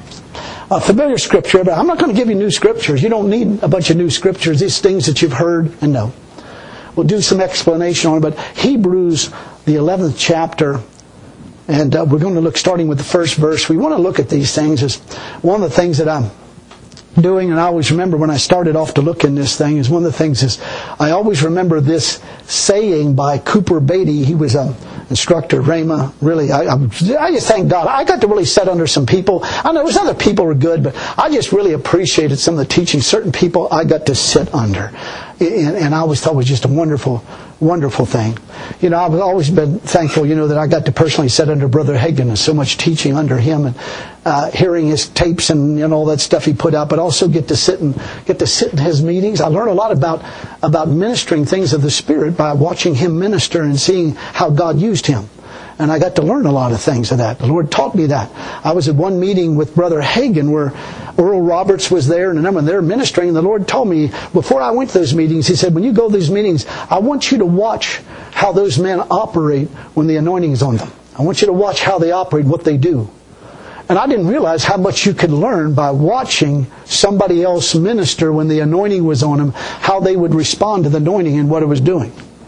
A: A familiar scripture, but I'm not going to give you new scriptures. You don't need a bunch of new scriptures. These things that you've heard and know. We'll do some explanation on it, but Hebrews, the eleventh chapter, and uh, we're going to look starting with the first verse. We want to look at these things as one of the things that I'm doing, and I always remember when I started off to look in this thing, is one of the things is I always remember this saying by Cooper Beatty. He was a instructor, Rhema. Really, I, I, I just thank God. I got to really sit under some people. I know there's other people were good, but I just really appreciated some of the teaching. Certain people I got to sit under. And, and I always thought it was just a wonderful, wonderful thing. You know, I've always been thankful, you know, that I got to personally sit under Brother Hagin and so much teaching under him, and uh, hearing his tapes and you know, all that stuff he put out, but also get to sit and get to sit in his meetings. I learned a lot about about ministering things of the Spirit by watching him minister and seeing how God used him. And I got to learn a lot of things of that. The Lord taught me that. I was at one meeting with Brother Hagin where Earl Roberts was there, and a number of them, they were ministering, and the Lord told me, before I went to those meetings, He said, when you go to these meetings, I want you to watch how those men operate when the anointing is on them. I want you to watch how they operate, what they do. And I didn't realize how much you could learn by watching somebody else minister when the anointing was on them, how they would respond to the anointing and what it was doing.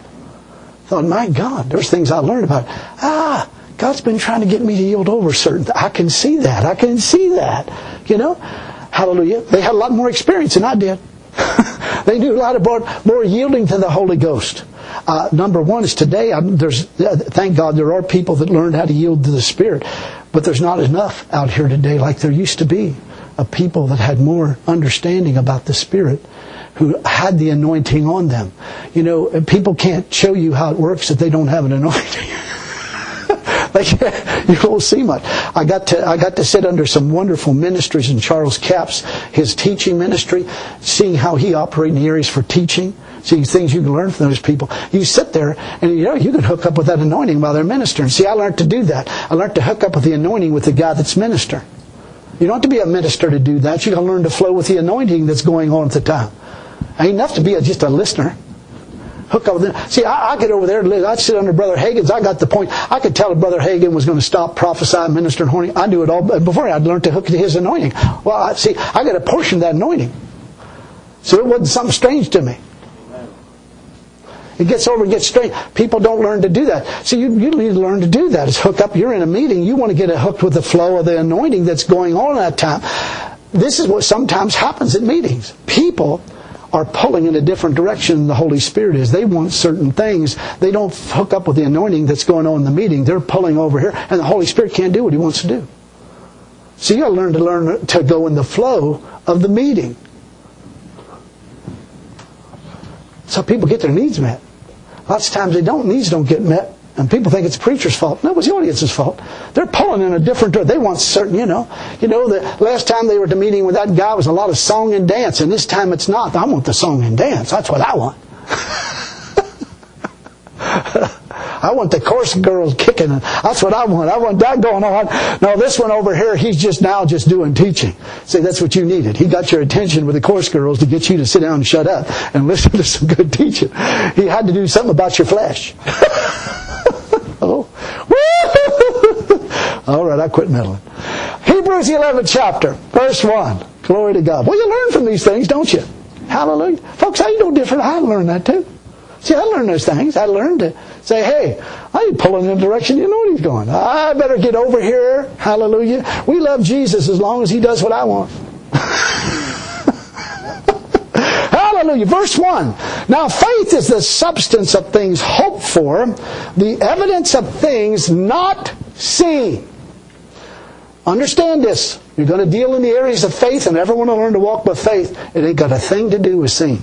A: I thought, my God, there's things I learned about. Ah, God's been trying to get me to yield over certain things. I can see that. I can see that. You know? Hallelujah. They had a lot more experience than I did. They knew a lot about more yielding to the Holy Ghost. Uh, number one is today, I'm, there's, uh, thank God there are people that learned how to yield to the Spirit. But there's not enough out here today like there used to be of people that had more understanding about the Spirit, who had the anointing on them. You know, people can't show you how it works if they don't have an anointing. Like, you won't see much. I got to I got to sit under some wonderful ministries in Charles Capps, his teaching ministry, seeing how he operated in the areas for teaching, seeing things you can learn from those people. You sit there and you know you can hook up with that anointing while they're ministering. See, I learned to do that. I learned to hook up with the anointing with the guy that's ministering. You don't have to be a minister to do that. You got to learn to flow with the anointing that's going on at the time. Ain't enough to be a, just a listener. Hook up with it. See, I, I get over there, I'd sit under Brother Hagin's. I got the point. I could tell if Brother Hagin was going to stop, prophesy, minister, and anointing. I do it all. Before I'd learned to hook to his anointing. Well, I, see, I got a portion of that anointing. So it wasn't something strange to me. It gets over and gets strange. People don't learn to do that. See, you, you need to learn to do that. It's hook up. You're in a meeting. You want to get it hooked with the flow of the anointing that's going on at that time. This is what sometimes happens at meetings. People are pulling in a different direction than the Holy Spirit is. They want certain things. They don't hook up with the anointing that's going on in the meeting. They're pulling over here, and the Holy Spirit can't do what He wants to do. So you got to learn to learn to go in the flow of the meeting. So people get their needs met. Lots of times they don't. Needs don't get met. And people think it's the preacher's fault. No, it was the audience's fault. They're pulling in a different direction. They want certain, you know. You know, the last time they were at the meeting with that guy was a lot of song and dance. And this time it's not. I want the song and dance. That's what I want. I want the course girls kicking. That's what I want. I want that going on. No, this one over here, he's just now just doing teaching. See, that's what you needed. He got your attention with the course girls to get you to sit down and shut up and listen to some good teaching. He had to do something about your flesh. Oh. All right, I quit meddling. Hebrews the eleventh chapter, verse one. Glory to God. Well, you learn from these things, don't you? Hallelujah. Folks, I ain't no different. I learned that too. See, I learned those things. I learned to say, hey, I ain't pulling in the direction you know he's going. I better get over here. Hallelujah. We love Jesus as long as he does what I want. Hallelujah. Verse one. Now faith is the substance of things hoped for, the evidence of things not seen. Understand this. You're going to deal in the areas of faith and everyone will learn to walk by faith. It ain't got a thing to do with seeing.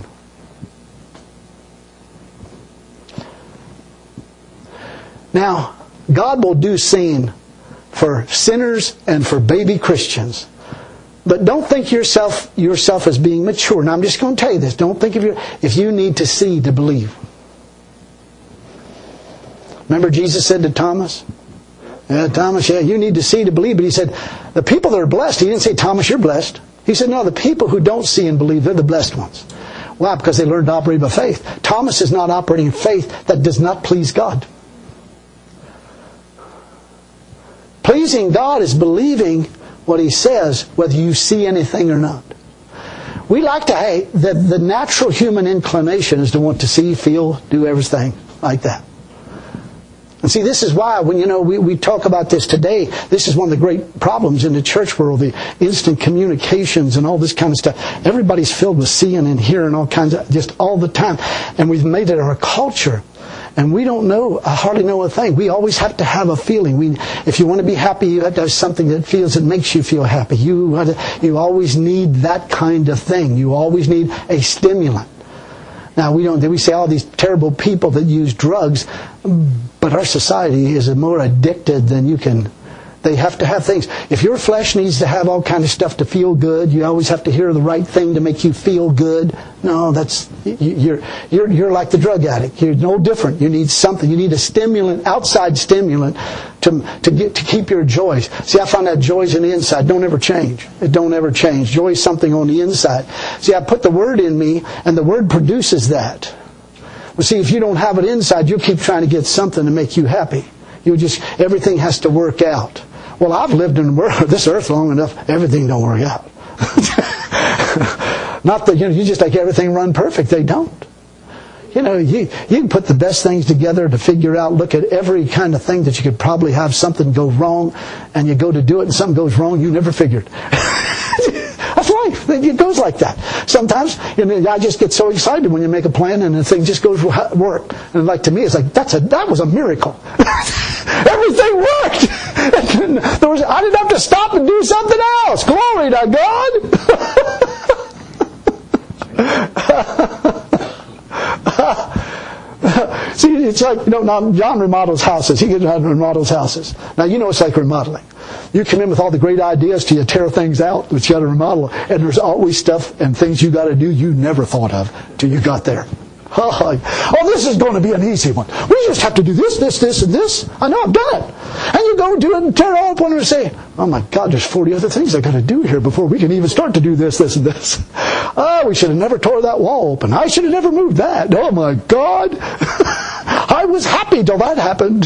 A: Now, God will do seeing for sinners and for baby Christians. But don't think yourself yourself as being mature. Now I'm just going to tell you this. Don't think of your if you need to see to believe. Remember Jesus said to Thomas? Yeah, Thomas, yeah, you need to see to believe. But he said, the people that are blessed, he didn't say, Thomas, you're blessed. He said, no, the people who don't see and believe, they're the blessed ones. Why? Because they learned to operate by faith. Thomas is not operating in faith that does not please God. Pleasing God is believing what he says, whether you see anything or not. We like to hate that the natural human inclination is to want to see, feel, do everything like that. And see, this is why when you know we, we talk about this today, this is one of the great problems in the church world, the instant communications and all this kind of stuff. Everybody's filled with seeing and hearing all kinds of, just all the time. And we've made it our culture. And we don't know, hardly know a thing. We always have to have a feeling. We, if you want to be happy, you have to have something that feels, that makes you feel happy. You, you always need that kind of thing. You always need a stimulant. Now, we don't, we say all these terrible people that use drugs, but our society is more addicted than you can. They have to have things. If your flesh needs to have all kind of stuff to feel good, you always have to hear the right thing to make you feel good. No, that's you're you're you're like the drug addict. You're no different. You need something. You need a stimulant, outside stimulant, to to get to keep your joy. See, I find that joy's in the inside. Don't ever change. It don't ever change. Joy is something on the inside. See, I put the Word in me, and the Word produces that. Well, see, if you don't have it inside, you'll keep trying to get something to make you happy. You just everything has to work out. Well, I've lived in this earth long enough, everything don't work out. Not that you know, you just like everything run perfect. They don't. You know, you, you can put the best things together to figure out, look at every kind of thing that you could probably have something go wrong, and you go to do it and something goes wrong you never figured. That's life. It goes like that. Sometimes, you know, I just get so excited when you make a plan and the thing just goes work. And like to me, it's like, that's a, that was a miracle. Everything worked. There was, I didn't have to stop and do something else. Glory to God. See, it's like, you know, now John remodels houses. He gets out and remodels houses. Now, you know it's like remodeling. You come in with all the great ideas till you tear things out, but you got to remodel. And there's always stuff and things you got to do you never thought of till you got there. Oh, this is going to be an easy one. We just have to do this, this, this, and this. I know, I've done it. And you go do it and tear it all up and say, oh my God, there's forty other things I've got to do here before we can even start to do this, this, and this. Oh, we should have never tore that wall open. I should have never moved that. Oh my God. I was happy till that happened.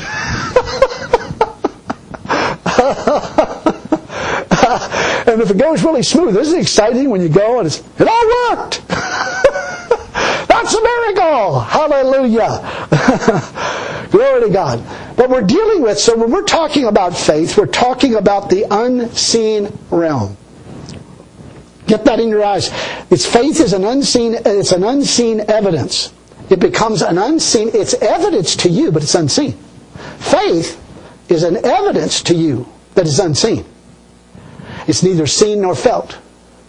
A: And if it goes really smooth, isn't it exciting when you go and it's, it all worked? That's a miracle! Hallelujah! Glory to God. But we're dealing with, so when we're talking about faith, we're talking about the unseen realm. Get that in your eyes. It's faith is an unseen, it's an unseen evidence. It becomes an unseen, it's evidence to you, but it's unseen. Faith is an evidence to you that is unseen. It's neither seen nor felt.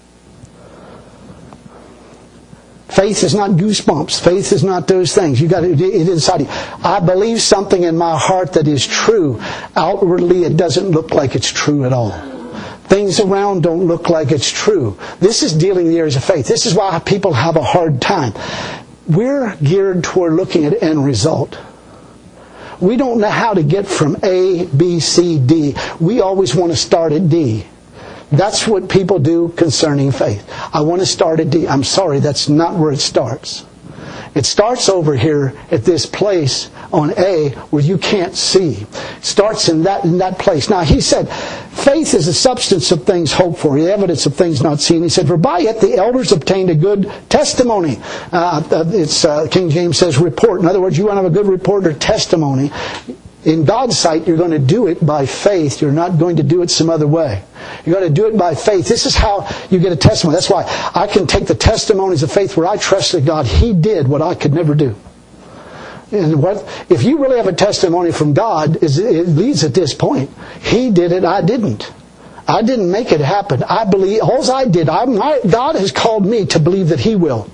A: Faith is not goosebumps. Faith is not those things. You got it inside you. I believe something in my heart that is true. Outwardly, it doesn't look like it's true at all. Things around don't look like it's true. This is dealing in the areas of faith. This is why people have a hard time. We're geared toward looking at end result. we don't know how to get from A, B, C, D. We always want to start at D. That's what people do concerning faith. I want to start at D. I'm sorry, that's not where it starts. It starts over here at this place on A where you can't see. It starts in that in that place. Now he said, faith is the substance of things hoped for, the evidence of things not seen. He said, for by it the elders obtained a good testimony. Uh, it's uh, King James says report. In other words, you want to have a good report or testimony. In God's sight, you're going to do it by faith. You're not going to do it some other way. You're going to do it by faith. This is how you get a testimony. That's why I can take the testimonies of faith where I trusted God. He did what I could never do. And what if you really have a testimony from God, is it leads at this point. He did it, I didn't. I didn't make it happen. I believe, all I did, I, my, God has called me to believe that He will.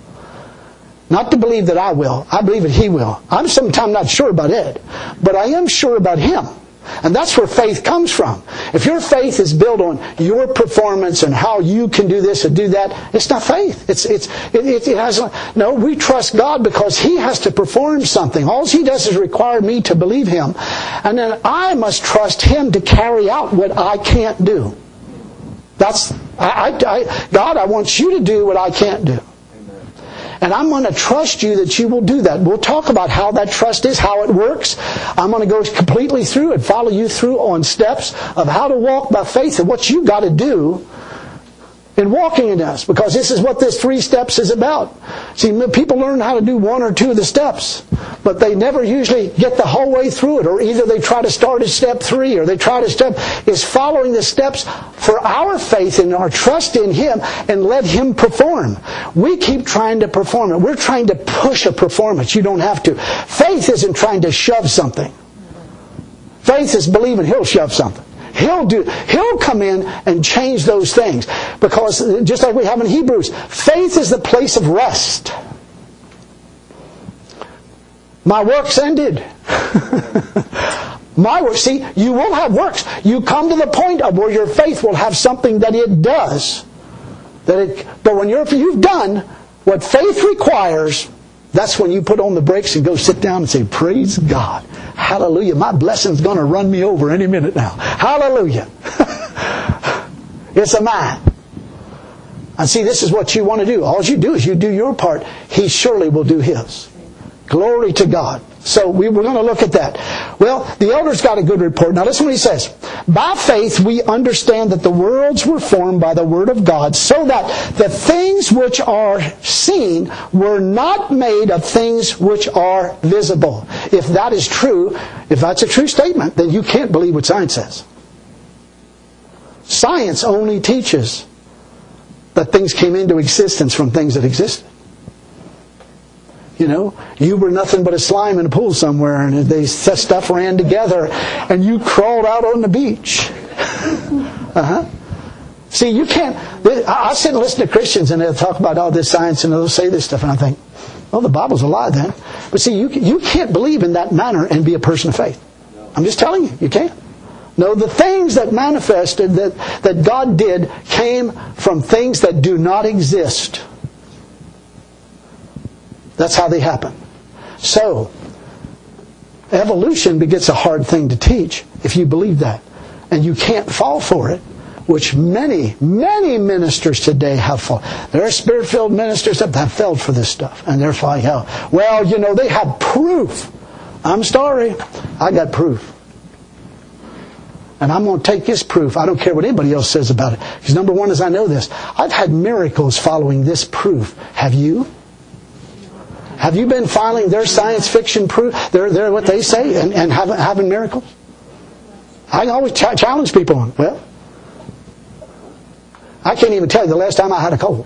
A: Not to believe that I will. I believe that He will. I'm sometimes not sure about it. But I am sure about Him. And that's where faith comes from. If your faith is built on your performance and how you can do this and do that, it's not faith. It's it's it, it, it has no. We trust God because He has to perform something. All He does is require me to believe Him, and then I must trust Him to carry out what I can't do. That's I, I, I God. I want you to do what I can't do. And I'm going to trust you that you will do that. We'll talk about how that trust is, how it works. I'm going to go completely through and follow you through on steps of how to walk by faith and what you got to do in walking in this. Because this is what this three steps is about. See, people learn how to do one or two of the steps, but they never usually get the whole way through it. Or either they try to start at step three, or they try to step is following the steps for our faith and our trust in Him and let Him perform. We keep trying to perform it. We're trying to push a performance. You don't have to. Faith isn't trying to shove something. Faith is believing He'll shove something. He'll do. He'll come in and change those things. Because just like we have in Hebrews, faith is the place of rest. My works ended. My works. See, you will have works. You come to the point of where your faith will have something that it does. That it. But when you're, if you've done what faith requires, that's when you put on the brakes and go sit down and say, praise God. Hallelujah. My blessing's going to run me over any minute now. Hallelujah. It's a mine. And see, this is what you want to do. All you do is you do your part. He surely will do His. Glory to God. So we were going to look at that. Well, the elders got a good report. Now listen what he says. By faith we understand that the worlds were formed by the word of God, so that the things which are seen were not made of things which are visible. If that is true, if that's a true statement, then you can't believe what science says. Science only teaches that things came into existence from things that existed. You know, you were nothing but a slime in a pool somewhere, and they stuff ran together, and you crawled out on the beach. uh-huh. See, you can't. I sit and listen to Christians, and they'll talk about all this science, and they'll say this stuff, and I think, well, the Bible's a lie then. But see, you you can't believe in that manner and be a person of faith. I'm just telling you, you can't. No, the things that manifested that that God did came from things that do not exist. That's how they happen. So, evolution begets a hard thing to teach if you believe that. And you can't fall for it, which many, many ministers today have fallen. There are spirit-filled ministers that have fell for this stuff. And they're falling out. Well, you know, they have proof. I'm sorry. I got proof. And I'm going to take this proof. I don't care what anybody else says about it. Because number one is I know this. I've had miracles following this proof. Have you? Have you been filing their science fiction proof, their, their what they say, and, and having, having miracles? I always ch- challenge people on, well, I can't even tell you the last time I had a cold.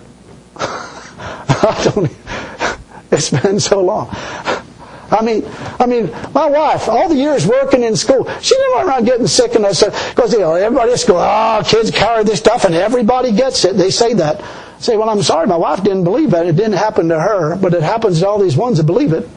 A: I don't, it's been so long. I mean, I mean, my wife, all the years working in school, she never went around getting sick and that stuff. Because, you know, everybody at school, oh, kids carry this stuff and everybody gets it. They say that. I say, well, I'm sorry, my wife didn't believe that. It didn't happen to her, but it happens to all these ones that believe it.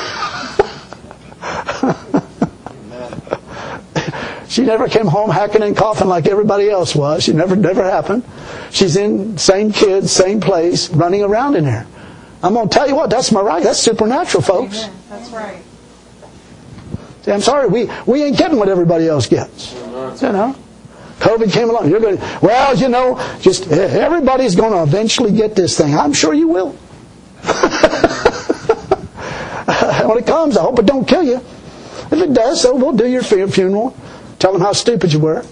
A: She never came home hacking and coughing like everybody else was. She never, never happened. She's in same kids, same place, running around in there. I'm going to tell you what, that's miraculous. That's supernatural, folks.
B: Amen. That's right.
A: See, I'm sorry, we, we ain't getting what everybody else gets. You know? COVID came along. You're going, well, you know, just everybody's going to eventually get this thing. I'm sure you will. When it comes, I hope it don't kill you. If it does, so we'll do your funeral. Tell them how stupid you were.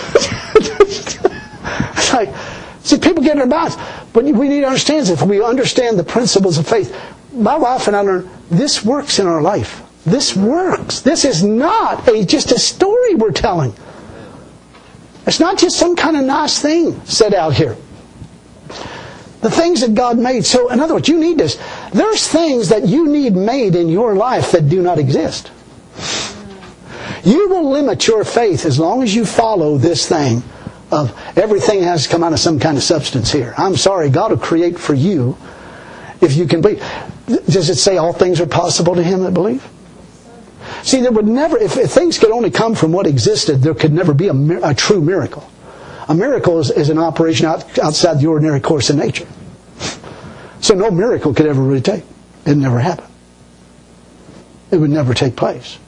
A: It's like, see, people get in their minds. But we need to understand this. If we understand the principles of faith, my wife and I learned this works in our life. This works. This is not a just a story we're telling. It's not just some kind of nice thing said out here. The things that God made. So, in other words, you need this. There's things that you need made in your life that do not exist. You will limit your faith as long as you follow this thing of everything has to come out of some kind of substance here. I'm sorry, God will create for you if you can believe. Does it say all things are possible to him that believe? See, there would never, if, if things could only come from what existed, there could never be a, a true miracle. A miracle is, is an operation out, outside the ordinary course of nature. So no miracle could ever really take. It never happened. It would never take place.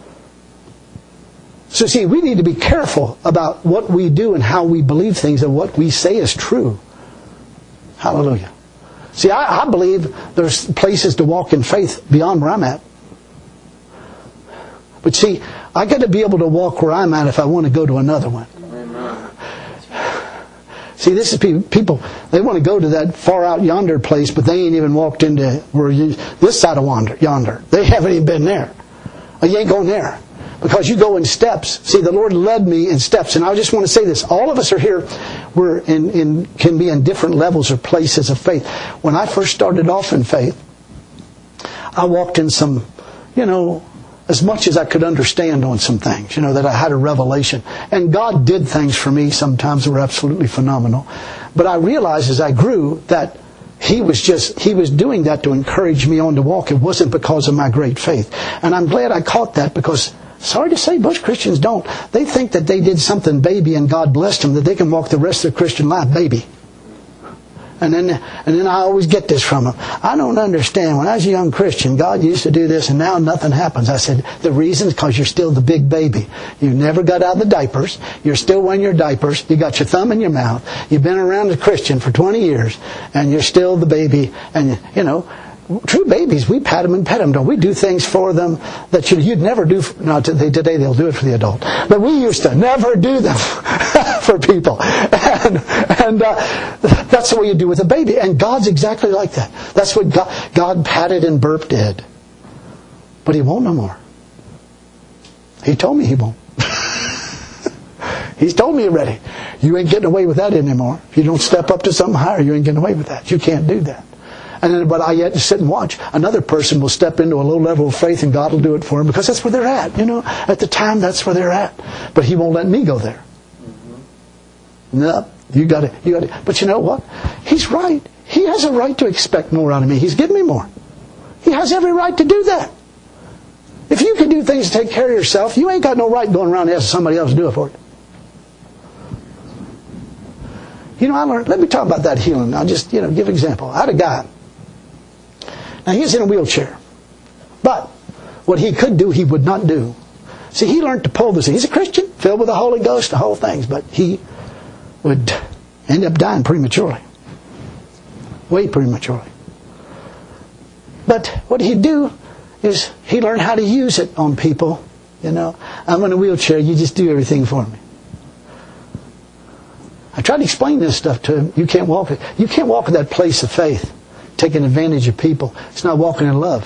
A: So see, we need to be careful about what we do and how we believe things and what we say is true. Hallelujah. See, I, I believe there's places to walk in faith beyond where I'm at. But see, I got to be able to walk where I'm at if I want to go to another one. Amen. See, this is people, people, they want to go to that far out yonder place, but they ain't even walked into where you, this side of wander, yonder. They haven't even been there. You ain't going there. Because you go in steps. See, the Lord led me in steps. And I just want to say this. All of us are here. We're in, in can be in different levels or places of faith. When I first started off in faith, I walked in some, you know, as much as I could understand on some things, you know, that I had a revelation. And God did things for me sometimes that were absolutely phenomenal. But I realized as I grew that He was just, He was doing that to encourage me on to walk. It wasn't because of my great faith. And I'm glad I caught that because, sorry to say, most Christians don't. They think that they did something baby and God blessed them, that they can walk the rest of their Christian life baby. And then and then I always get this from them. I don't understand. When I was a young Christian, God used to do this and now nothing happens. I said, the reason is because you're still the big baby. You never got out of the diapers. You're still wearing your diapers. You got your thumb in your mouth. You've been around a Christian for twenty years and you're still the baby. And, you know, true babies, we pat them and pet them, don't we? Do things for them that you'd never do. For, no, today they'll do it for the adult. But we used to never do them for people. And, and uh, that's the way you do with a baby. And God's exactly like that. That's what God, God patted and burped did. But He won't no more. He told me He won't. He's told me already. You ain't getting away with that anymore. If you don't step up to something higher, you ain't getting away with that. You can't do that. And then, but I yet to sit and watch. Another person will step into a low level of faith and God will do it for them because that's where they're at. You know, at the time, that's where they're at. But He won't let me go there. Mm-hmm. No, you got to, you got to. But you know what? He's right. He has a right to expect more out of me. He's given me more. He has every right to do that. If you can do things to take care of yourself, you ain't got no right going around asking somebody else to do it for you. You know, I learned. Let me talk about that healing. I'll just, you know, give an example. I had a guy. Now, he was in a wheelchair. But what he could do, he would not do. See, he learned to pull this. He's a Christian, filled with the Holy Ghost, the whole things. But he would end up dying prematurely. Way prematurely. But what he'd do is he learned how to use it on people. You know, I'm in a wheelchair, you just do everything for me. I tried to explain this stuff to him. You can't walk it. You can't walk in that place of faith, taking advantage of people. It's not walking in love.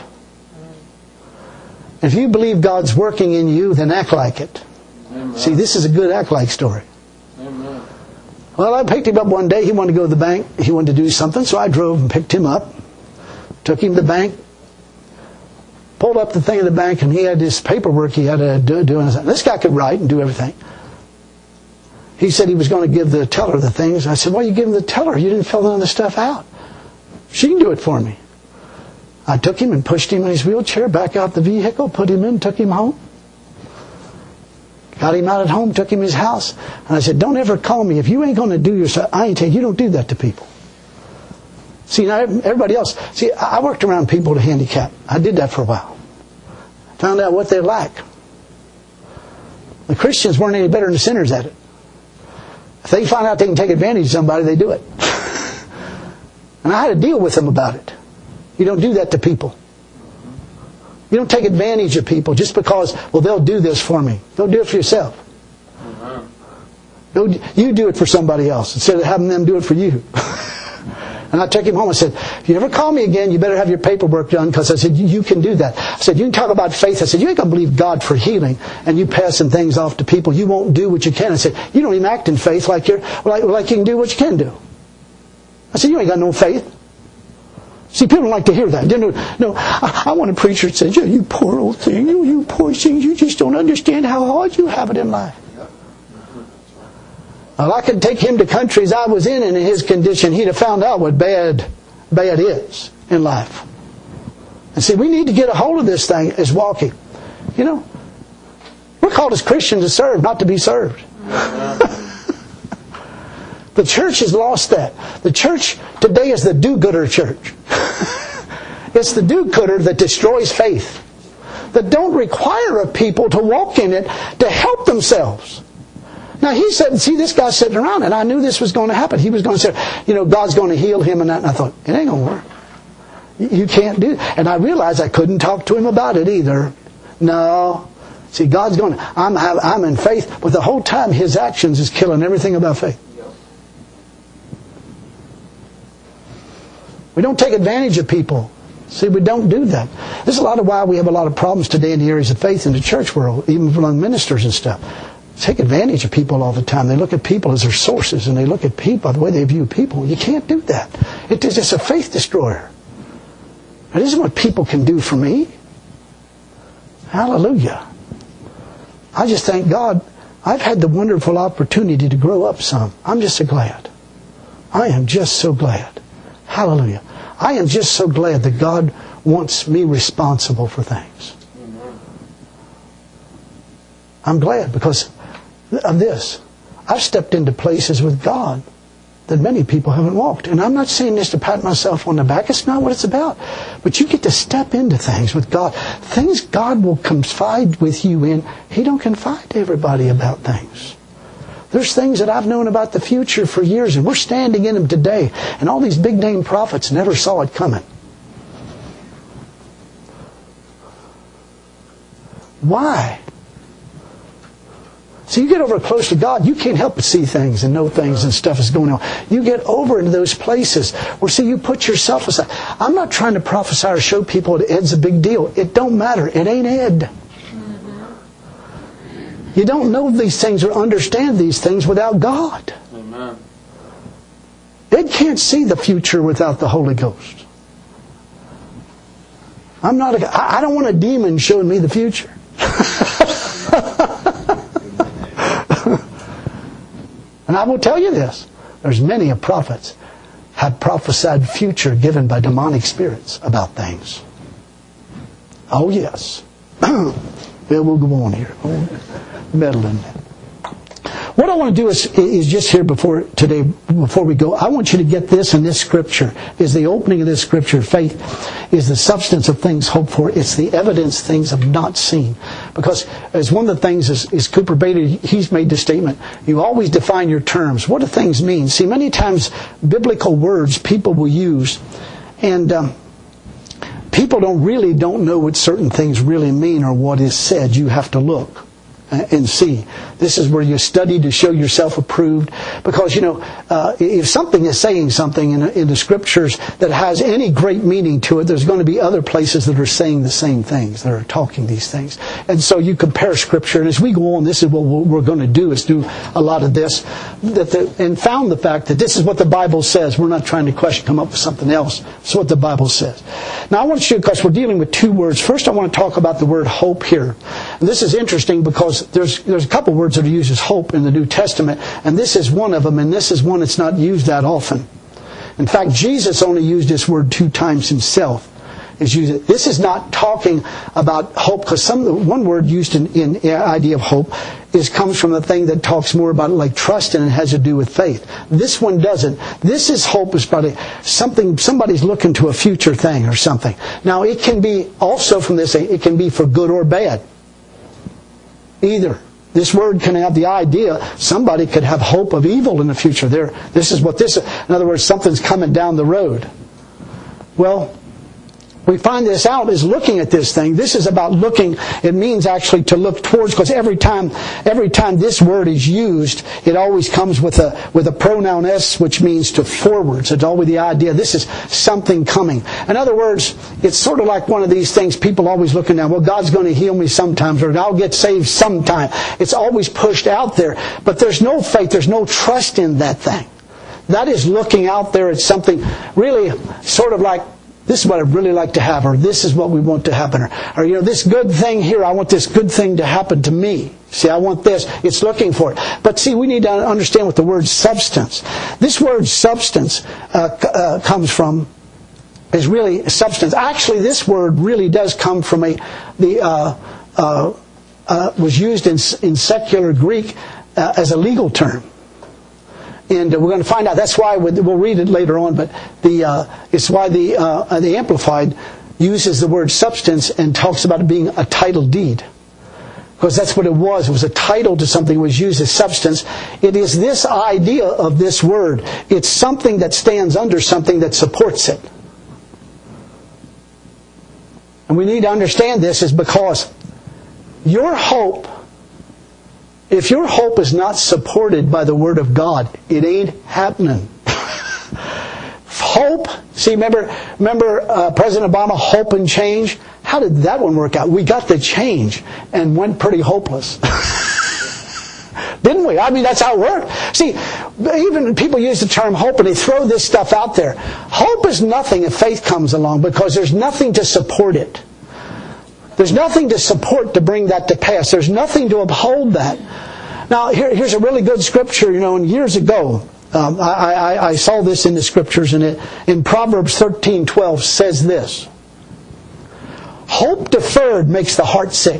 A: If you believe God's working in you, then act like it. Amen. See, this is a good act like story. Amen. Well, I picked him up one day. He wanted to go to the bank. He wanted to do something, so I drove and picked him up. Took him to the bank. Pulled up the thing in the bank, and he had this paperwork he had to do. do and this guy could write and do everything. He said he was going to give the teller the things. I said, why are you giving the teller? You didn't fill none of the stuff out. She can do it for me. I took him and pushed him in his wheelchair, back out the vehicle, put him in, took him home. Got him out at home, took him to his house. And I said, don't ever call me. If you ain't going to do yourself, I ain't telling you, don't do that to people. See, now everybody else. See, I worked around people with a handicap. I did that for a while. Found out what they lack. The Christians weren't any better than the sinners at it. If they find out they can take advantage of somebody, they do it. And I had to deal with them about it. You don't do that to people. You don't take advantage of people just because, well, they'll do this for me. Don't do it for yourself. You do it for somebody else instead of having them do it for you. And I took him home and said, if you ever call me again, you better have your paperwork done, because I said, you can do that. I said, you can talk about faith. I said, you ain't going to believe God for healing and you passing things off to people. You won't do what you can. I said, you don't even act in faith like you're like, like you can do what you can do. I said, you ain't got no faith. See, people don't like to hear that. You know, no, I, I want a preacher that says, yeah, you poor old thing, you, you poor thing, you just don't understand how hard you have it in life. Well, I could take him to countries I was in, and in his condition, he'd have found out what bad, bad is in life. And see, we need to get a hold of this thing as walking. You know, we're called as Christians to serve, not to be served. The church has lost that. The church today is the do-gooder church. It's the do-gooder that destroys faith, that don't require of people to walk in it to help themselves. Now he said, see, this guy's sitting around, and I knew this was going to happen. He was going to say, you know, God's going to heal him and that. And I thought, it ain't going to work. You can't do it. And I realized I couldn't talk to him about it either. No. See, God's going to, I'm, I'm in faith, but the whole time his actions is killing everything about faith. We don't take advantage of people. See, we don't do that. This is a lot of why we have a lot of problems today in the areas of faith in the church world, even among ministers and stuff. Take advantage of people all the time. They look at people as their sources, and they look at people the way they view people. You can't do that. It is just a faith destroyer. It isn't what people can do for me. Hallelujah. I just thank God I've had the wonderful opportunity to grow up some. I'm just so glad. I am just so glad. Hallelujah. I am just so glad that God wants me responsible for things. I'm glad because of this. I've stepped into places with God that many people haven't walked. And I'm not saying this to pat myself on the back. It's not what it's about. But you get to step into things with God. Things God will confide with you in. He don't confide to everybody about things. There's things that I've known about the future for years, and we're standing in them today. And all these big name prophets never saw it coming. Why? So you get over close to God, you can't help but see things and know things and stuff is going on. You get over into those places where, see, you put yourself aside. I'm not trying to prophesy or show people that Ed's a big deal. It don't matter. It ain't Ed. You don't know these things or understand these things without God.
B: Amen.
A: Ed can't see the future without the Holy Ghost. I'm not a, I don't want a demon showing me the future. And I will tell you this. There's many of prophets have prophesied future given by demonic spirits about things. Oh yes. Well, we'll go on here. Meddle in that. What I want to do is, is just here before today, before we go, I want you to get this in this scripture. Is the opening of this scripture. Faith is the substance of things hoped for. It's the evidence things have not seen. Because as one of the things is, is Cooper Bader, he's made the statement, you always define your terms. What do things mean? See, many times biblical words people will use, and um, people don't really don't know what certain things really mean or what is said. You have to look and see. This is where you study to show yourself approved. Because, you know, uh, if something is saying something in, in the Scriptures that has any great meaning to it, there's going to be other places that are saying the same things, that are talking these things. And so you compare Scripture, and as we go on, this is what we're going to do, is do a lot of this, that the, and found the fact that this is what the Bible says. We're not trying to question, come up with something else. It's what the Bible says. Now I want you, because we're dealing with two words. First I want to talk about the word hope here. And this is interesting because there's there's a couple words that are used as hope in the New Testament, and this is one of them, and this is one that's not used that often. In fact, Jesus only used this word two times himself. Is used, this is not talking about hope, because some one word used in, in the idea of hope is comes from the thing that talks more about like trust, and it has to do with faith. This one doesn't. This is hope is about a, something, somebody's looking to a future thing or something. Now it can be also from this, it can be for good or bad. Either. this word can have the idea somebody could have hope of evil in the future. There, this is what this is. In other words, something's coming down the road. Well, we find this out is looking at this thing. This is about looking. It means actually to look towards, because every time, every time this word is used, it always comes with a with a pronoun s, which means to forwards. It's always the idea. This is something coming. In other words, it's sort of like one of these things. People always looking down. Well, God's going to heal me sometimes, or I'll get saved sometime. It's always pushed out there, but there's no faith. There's no trust in that thing. That is looking out there at something really sort of like, this is what I'd really like to have, or this is what we want to happen, or, or you know, this good thing here, I want this good thing to happen to me. See, I want this. It's looking for it. But see, we need to understand what the word substance. This word substance uh, uh, comes from, is really substance. Actually, this word really does come from a, the, uh, uh, uh, was used in, in secular Greek uh, as a legal term. And we're going to find out. That's why we'll read it later on. But the uh, it's why the uh, the Amplified uses the word substance and talks about it being a title deed, because that's what it was. It was a title to something. It was used as substance. It is this idea of this word. It's something that stands under something that supports it. And we need to understand this is because your hope. If your hope is not supported by the Word of God, it ain't happening. Hope, see, remember, remember uh, President Obama, hope and change? How did that one work out? We got the change and went pretty hopeless. Didn't we? I mean, that's how it worked. See, even people use the term hope and they throw this stuff out there. Hope is nothing if faith comes along, because there's nothing to support it. There's nothing to support to bring that to pass. There's nothing to uphold that. Now, here, here's a really good scripture. You know, years ago, um, I, I, I saw this in the scriptures, and it in Proverbs thirteen twelve says this: "Hope deferred makes the heart sick."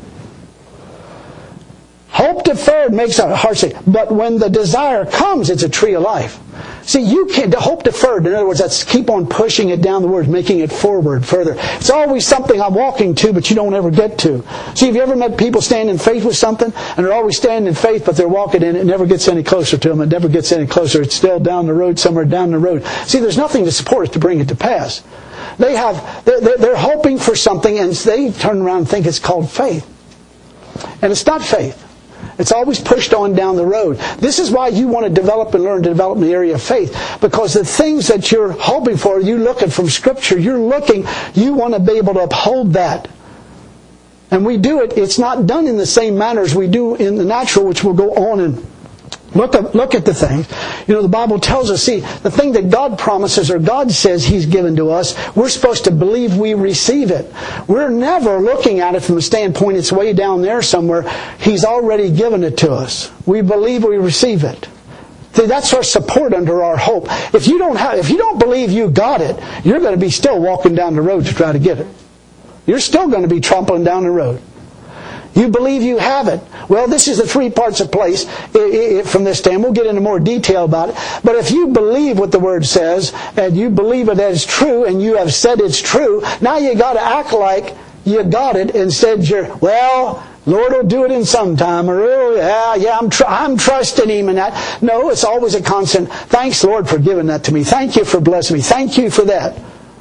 A: Hope deferred makes the heart sick, but when the desire comes, it's a tree of life. See, you can't, hope deferred, in other words, that's keep on pushing it down the word, making it forward, further. It's always something I'm walking to, but you don't ever get to. See, have you ever met people stand in faith with something, and they're always standing in faith, but they're walking in it, it never gets any closer to them, it never gets any closer, it's still down the road, somewhere down the road. See, there's nothing to support it to bring it to pass. They have, they're, they're hoping for something, and they turn around and think it's called faith. And it's not faith. It's always pushed on down the road. This is why you want to develop and learn to develop in the area of faith. Because the things that you're hoping for, you look at from Scripture, you're looking, you want to be able to uphold that. And we do it, it's not done in the same manner as we do in the natural, which will go on and look at, look at the things. You know, the Bible tells us, see, the thing that God promises or God says He's given to us, we're supposed to believe we receive it. We're never looking at it from the standpoint it's way down there somewhere. He's already given it to us. We believe we receive it. See, that's our support under our hope. If you don't have, if you don't believe you got it, you're going to be still walking down the road to try to get it. You're still going to be trampling down the road. You believe you have it. Well, this is the three parts of place from this stand. We'll get into more detail about it. But if you believe what the Word says, and you believe it as true, and you have said it's true, now you got to act like you got it instead you're, well, Lord will do it in some time, or oh, yeah, yeah, I'm tr- I'm trusting Him in that. No, it's always a constant, thanks, Lord, for giving that to me. Thank you for blessing me. Thank you for that.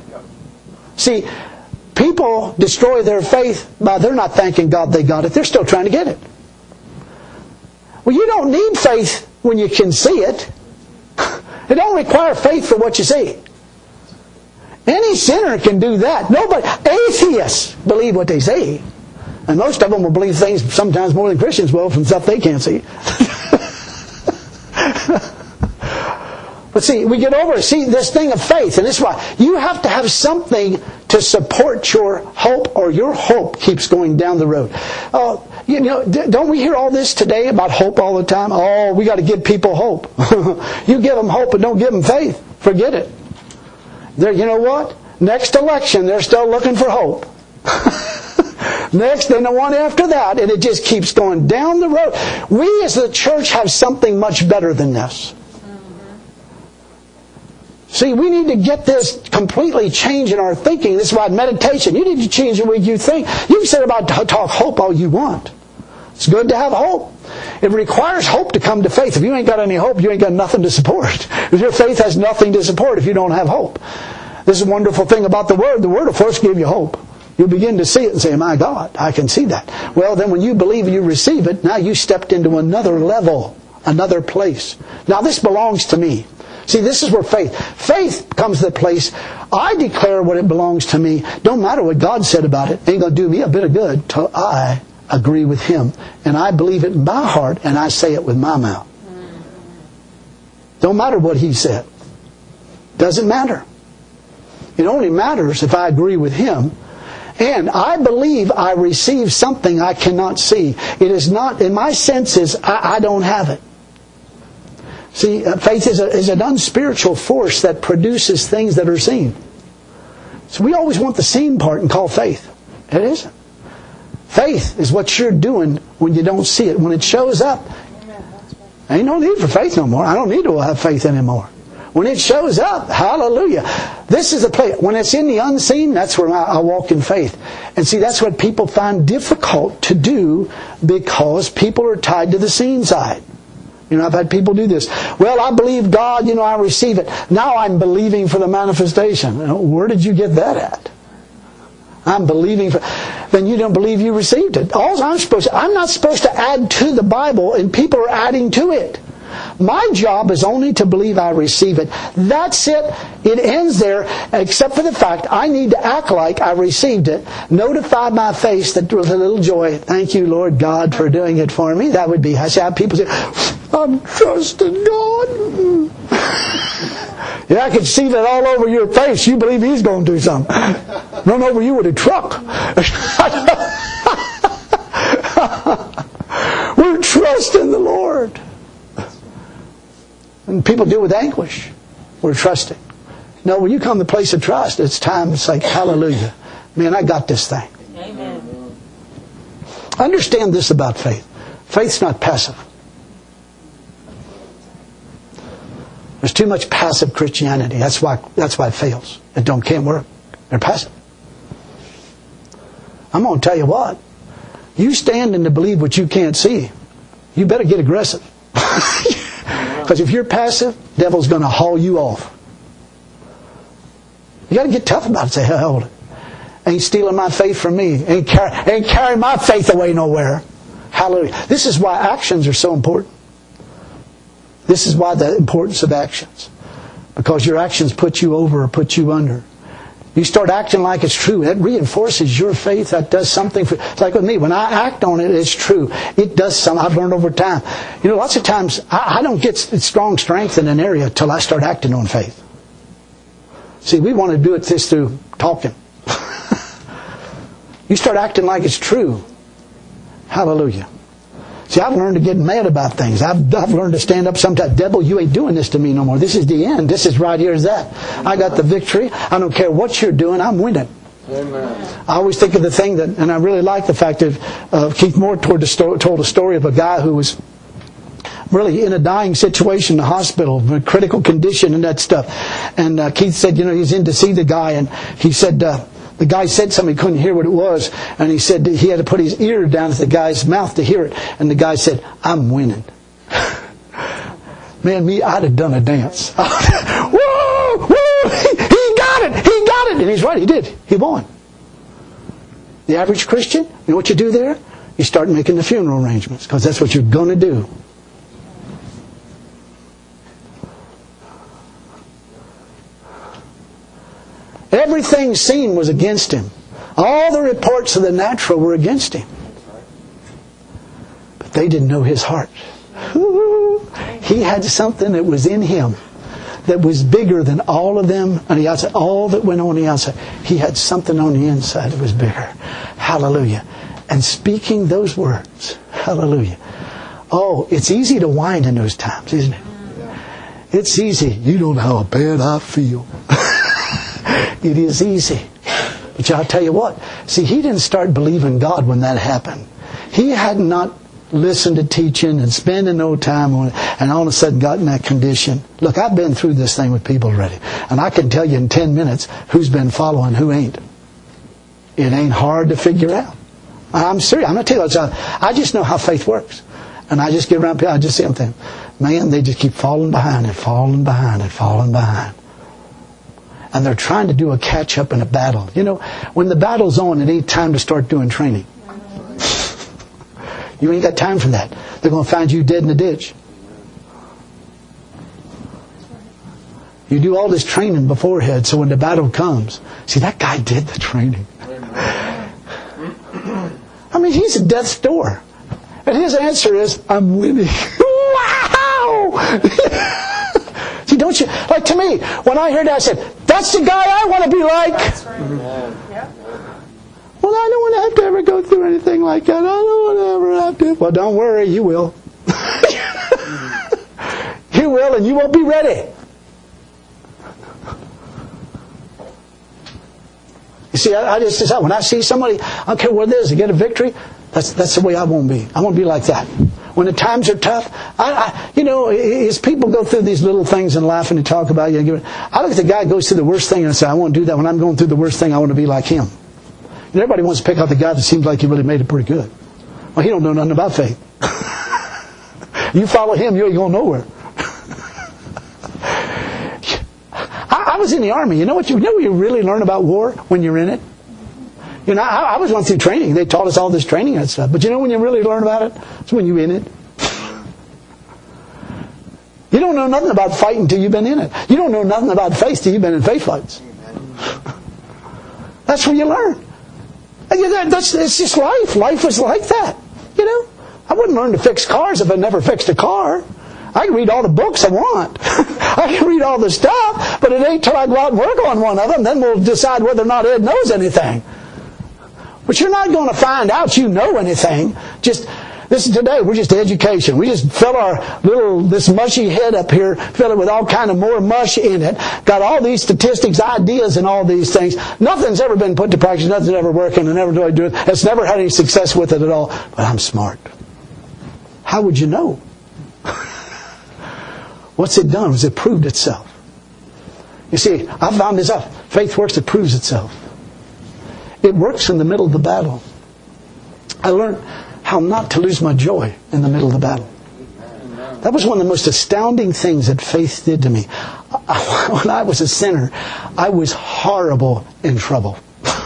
A: See, people destroy their faith by they're not thanking God they got it. They're still trying to get it. Well, you don't need faith when you can see it. It don't require faith for what you see. Any sinner can do that. Nobody, atheists believe what they see. And most of them will believe things sometimes more than Christians will from stuff they can't see. But see, we get over it. See, this thing of faith, and this is why you have to have something to support your hope, or your hope keeps going down the road. Uh, you know, don't we hear all this today about hope all the time? Oh, we got to give people hope. You give them hope, but don't give them faith. Forget it. They're, you know what? Next election, they're still looking for hope. Next, then the one after that, and it just keeps going down the road. We as the church have something much better than this. See, we need to get this completely changed in our thinking. This is about meditation. You need to change the way you think. You can sit about to talk hope all you want. It's good to have hope. It requires hope to come to faith. If you ain't got any hope, you ain't got nothing to support. If your faith has nothing to support if you don't have hope. This is a wonderful thing about the Word. The Word will first give you hope. You'll begin to see it and say, my God, I can see that. Well, then when you believe and you receive it, now you stepped into another level, another place. Now this belongs to me. See, this is where faith, faith comes to the place, I declare what it belongs to me. Don't matter what God said about it. Ain't going to do me a bit of good till I agree with Him. And I believe it in my heart and I say it with my mouth. Don't matter what He said. Doesn't matter. It only matters if I agree with Him. And I believe I receive something I cannot see. It is not, in my senses, I, I don't have it. See, faith is, a, is an unspiritual force that produces things that are seen. So we always want the seen part and call faith. It isn't. Faith is what you're doing when you don't see it. When it shows up, ain't no need for faith no more. I don't need to have faith anymore. When it shows up, hallelujah. This is a place. When it's in the unseen, that's where I, I walk in faith. And see, that's what people find difficult to do because people are tied to the seen side. You know, I've had people do this. Well, I believe God, you know, I receive it. Now I'm believing for the manifestation. Where did you get that at? I'm believing for... Then you don't believe you received it. All I'm supposed to... I'm not supposed to add to the Bible, and people are adding to it. My job is only to believe I receive it. That's it. It ends there, except for the fact I need to act like I received it. Notify my face that with a little joy, thank you, Lord God, for doing it for me. That would be... I see how people say, I'm trusting God. Yeah, I can see that all over your face. You believe He's going to do something. Run over you with a truck. We're trusting the Lord. And people deal with anguish. We're trusting. No, when you come to the place of trust, it's time to say, hallelujah. Man, I got this thing. Amen. Understand this about faith. Faith's not passive. There's too much passive Christianity. That's why that's why it fails. It don't can't work. They're passive. I'm going to tell you what. You standing to believe what you can't see, you better get aggressive. Because if you're passive, the devil's going to haul you off. You got to get tough about it. Say, hey, hold it. Ain't stealing my faith from me. Ain't, carry, ain't carrying my faith away nowhere. Hallelujah. This is why actions are so important. This is why the importance of actions. Because your actions put you over or put you under. You start acting like it's true. That reinforces your faith. That does something for... It's like with me. When I act on it, it's true. It does something. I've learned over time. You know, lots of times I, I don't get strong strength in an area till I start acting on faith. See, we want to do it this through talking. You start acting like it's true. Hallelujah. See, I've learned to get mad about things. I've, I've learned to stand up sometimes. Devil, you ain't doing this to me no more. This is the end. This is right here is that. I got the victory. I don't care what you're doing. I'm winning. Amen. I always think of the thing that, and I really like the fact that uh, Keith Moore told a, story, told a story of a guy who was really in a dying situation in the hospital, a critical condition and that stuff. And uh, Keith said, you know, he's in to see the guy, and he said... Uh, The guy said something, he couldn't hear what it was, and he said he had to put his ear down to the guy's mouth to hear it. And the guy said, I'm winning. Man, me, I'd have done a dance. Whoa! Whoa! He, he got it! He got it! And he's right, he did. He won. The average Christian, you know what you do there? You start making the funeral arrangements, because that's what you're going to do. Everything seen was against him. All the reports of the natural were against him. But they didn't know his heart. Ooh, he had something that was in him that was bigger than all of them on the outside. All that went on the outside. He had something on the inside that was bigger. Hallelujah. And speaking those words. Hallelujah. Oh, it's easy to whine in those times, isn't it? It's easy. You don't know how bad I feel. It is easy. But I'll tell you what. See, he didn't start believing God when that happened. He had not listened to teaching and spending no time on it, and all of a sudden got in that condition. Look, I've been through this thing with people already. And I can tell you in ten minutes who's been following, who ain't. It ain't hard to figure out. I'm serious. I'm not telling you. I just know how faith works. And I just get around people, I just see them think, man, they just keep falling behind and falling behind and falling behind. And they're trying to do a catch-up in a battle. You know, when the battle's on, it ain't time to start doing training. You ain't got time for that. They're going to find you dead in the ditch. You do all this training beforehand, so when the battle comes, see, that guy did the training. I mean, he's at death's door. And his answer is, I'm winning. Wow! See, don't you, like to me, when I heard that, I said, that's the guy I want to be like. That's right. Yeah. Well, I don't want to have to ever go through anything like that. I don't want to ever have to. Well, don't worry, you will. You will, and you won't be ready. You see, I, I just decide, when I see somebody, I don't care what it is, to get a victory, that's that's the way I won't be. I won't be like that. When the times are tough, I, I you know, as people go through these little things and laugh and they talk about you, I look at the guy who goes through the worst thing and I say, I won't do that. When I'm going through the worst thing, I want to be like him. And everybody wants to pick out the guy that seems like he really made it pretty good. Well, he don't know nothing about faith. You follow him, you ain't going nowhere. I, I was in the army. You know what you, you know what you really learn about war when you're in it? You know, I, I was going through training. They taught us all this training and stuff. But you know when you really learn about it? It's when you're in it. You don't know nothing about fighting until you've been in it. You don't know nothing about faith till you've been in faith fights. That's where you learn. That's, it's just life. Life is like that. You know, I wouldn't learn to fix cars if I never fixed a car. I can read all the books I want. I can read all the stuff, but it ain't till I go out and work on one of them, then we'll decide whether or not Ed knows anything. But you're not going to find out you know anything. Just this is today. We're just education. We just fill our little this mushy head up here, fill it with all kind of more mush in it. Got all these statistics, ideas, and all these things. Nothing's ever been put to practice. Nothing's ever working, and never do I do it. It's never had any success with it at all. But I'm smart. How would you know? What's it done? Was it proved itself? You see, I found this out. Faith works. It proves itself. It works in the middle of the battle. I learned how not to lose my joy in the middle of the battle. That was one of the most astounding things that faith did to me. When I was a sinner, I was horrible in trouble.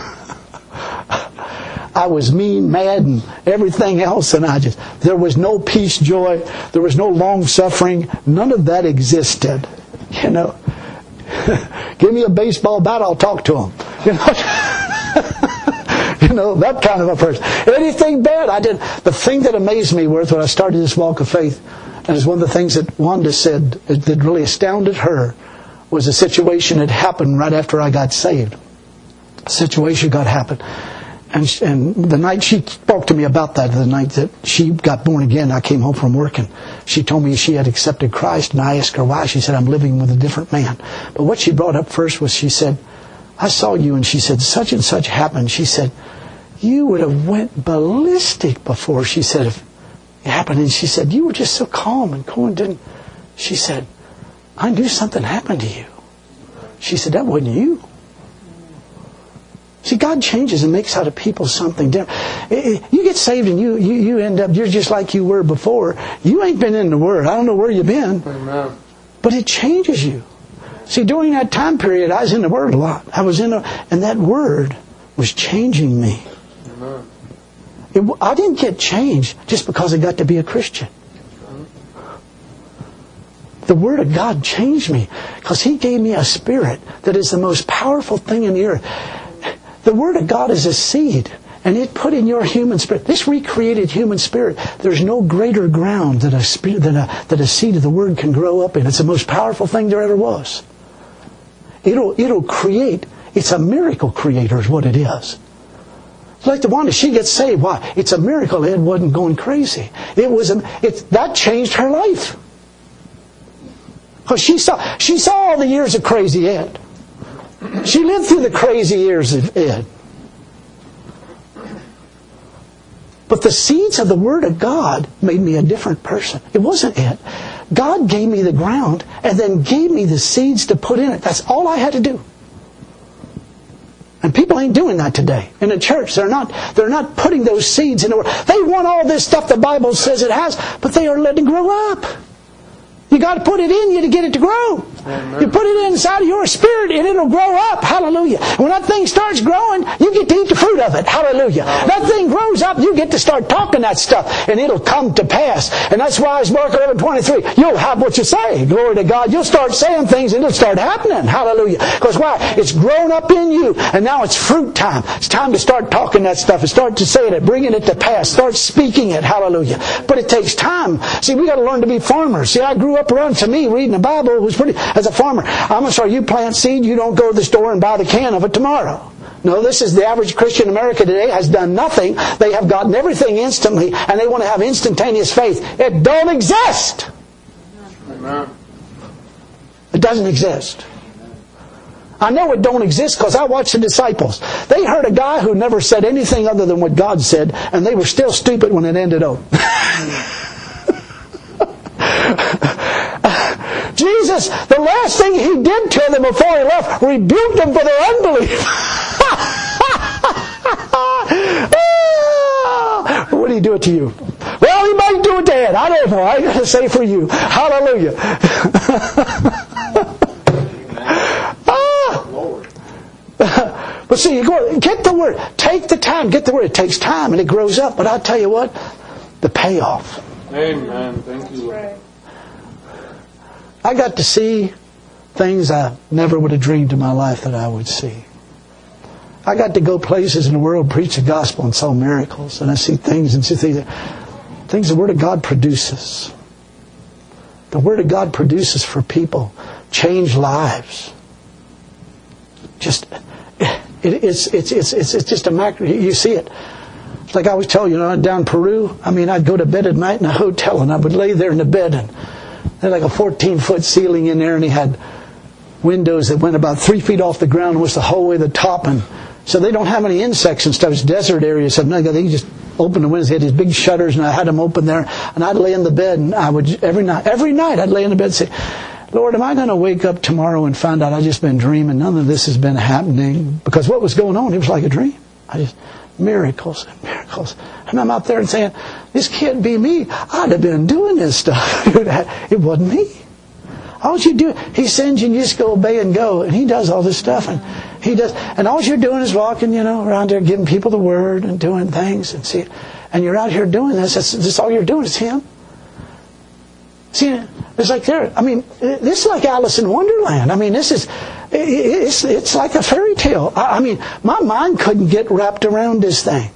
A: I was mean, mad, and everything else, and I just, there was no peace, joy, there was no long suffering, none of that existed. You know, give me a baseball bat, I'll talk to him. You know, you know, that kind of a person. Anything bad, I did. The thing that amazed me was when I started this walk of faith, and it's one of the things that Wanda said that really astounded her, was a situation that happened right after I got saved. A situation got happened. And, she, and the night she spoke to me about that, the night that she got born again, I came home from work and she told me she had accepted Christ, and I asked her why. She said, I'm living with a different man. But what she brought up first was, she said, I saw you, and she said, such and such happened. She said, you would have went ballistic before. She said, if it happened. And she said, you were just so calm and cool and didn't. She said, I knew something happened to you. She said, that wasn't you. See, God changes and makes out of people something different. You get saved and you, you, you end up, you're just like you were before. You ain't been in the Word. I don't know where you've been. Amen. But it changes you. See, during that time period, I was in the Word a lot. I was in the, and that Word was changing me. Amen. It, I didn't get changed just because I got to be a Christian. The Word of God changed me because He gave me a spirit that is the most powerful thing in the earth. The Word of God is a seed, and it put in your human spirit. This recreated human spirit, there's no greater ground that a, spirit, than a, that a seed of the Word can grow up in. It's the most powerful thing there ever was. It'll, it'll create, it's a miracle creator is what it is. It's like the one that she gets saved. Why? It's a miracle Ed wasn't going crazy. It was a, it, that changed her life. Because she saw, she saw all the years of crazy Ed. She lived through the crazy years of Ed. But the seeds of the Word of God made me a different person. It wasn't Ed. God gave me the ground and then gave me the seeds to put in it. That's all I had to do. And people ain't doing that today. In the church, they're not, they're not putting those seeds in the Word. They want all this stuff the Bible says it has, but they are letting it grow up. You got to put it in you to get it to grow. Amen. You put it inside of your spirit and it'll grow up. Hallelujah. When that thing starts growing, you get to eat the fruit of it. Hallelujah. Hallelujah. That thing grows up, you get to start talking that stuff and it'll come to pass. And that's why it's Mark eleven twenty-three. You'll have what you say. Glory to God. You'll start saying things and it'll start happening. Hallelujah. Because why? It's grown up in you and now it's fruit time. It's time to start talking that stuff and start to saying it, bringing it to pass. Start speaking it. Hallelujah. But it takes time. See, we got to learn to be farmers. See, I grew up around, to me, reading the Bible was pretty, as a farmer. I'm going to start, you plant seed, you don't go to the store and buy the can of it tomorrow. No, this is the average Christian in America today has done nothing. They have gotten everything instantly and they want to have instantaneous faith. It don't exist. Amen. It doesn't exist. I know it don't exist because I watched the disciples. They heard a guy who never said anything other than what God said, and they were still stupid when it ended up. Jesus, the last thing He did to them before He left, rebuked them for their unbelief. What did He do it to you? Well, He might do it to Ed. I don't know. I got to say for you. Hallelujah. ah. But see, you go, get the Word. Take the time. Get the Word. It takes time and it grows up. But I'll tell you what, the payoff.
B: Amen. Thank you, Lord.
A: I got to see things I never would have dreamed in my life that I would see. I got to go places in the world, preach the gospel, and saw miracles. And I see things and see things. Things the Word of God produces. The Word of God produces for people. Change lives. Just, it, it's, it's, it's, it's, it's just a macro. You see it. It's like I always tell you, you know, down in Peru, I mean, I'd go to bed at night in a hotel and I would lay there in the bed and they had like a fourteen foot ceiling in there and he had windows that went about three feet off the ground and was the whole way to the top. And so they don't have any insects and stuff. It's desert areas. So they can just open the windows. They had these big shutters and I had them open there. And I'd lay in the bed and I would, every night, every night I'd lay in the bed and say, Lord, am I going to wake up tomorrow and find out I've just been dreaming? None of this has been happening. Because what was going on, it was like a dream. I just, miracles and miracles. And I'm out there and saying, this can't be me. I'd have been doing this stuff. It wasn't me. All you do, He sends you and you just go obey and go. And He does all this stuff. And He does. And all you're doing is walking, you know, around there giving people the Word and doing things. And see, and you're out here doing this. That's, that's all you're doing is Him. See, it's like there. I mean, this is like Alice in Wonderland. I mean, this is, it's, it's like a fairy tale. I, I mean, my mind couldn't get wrapped around this thing.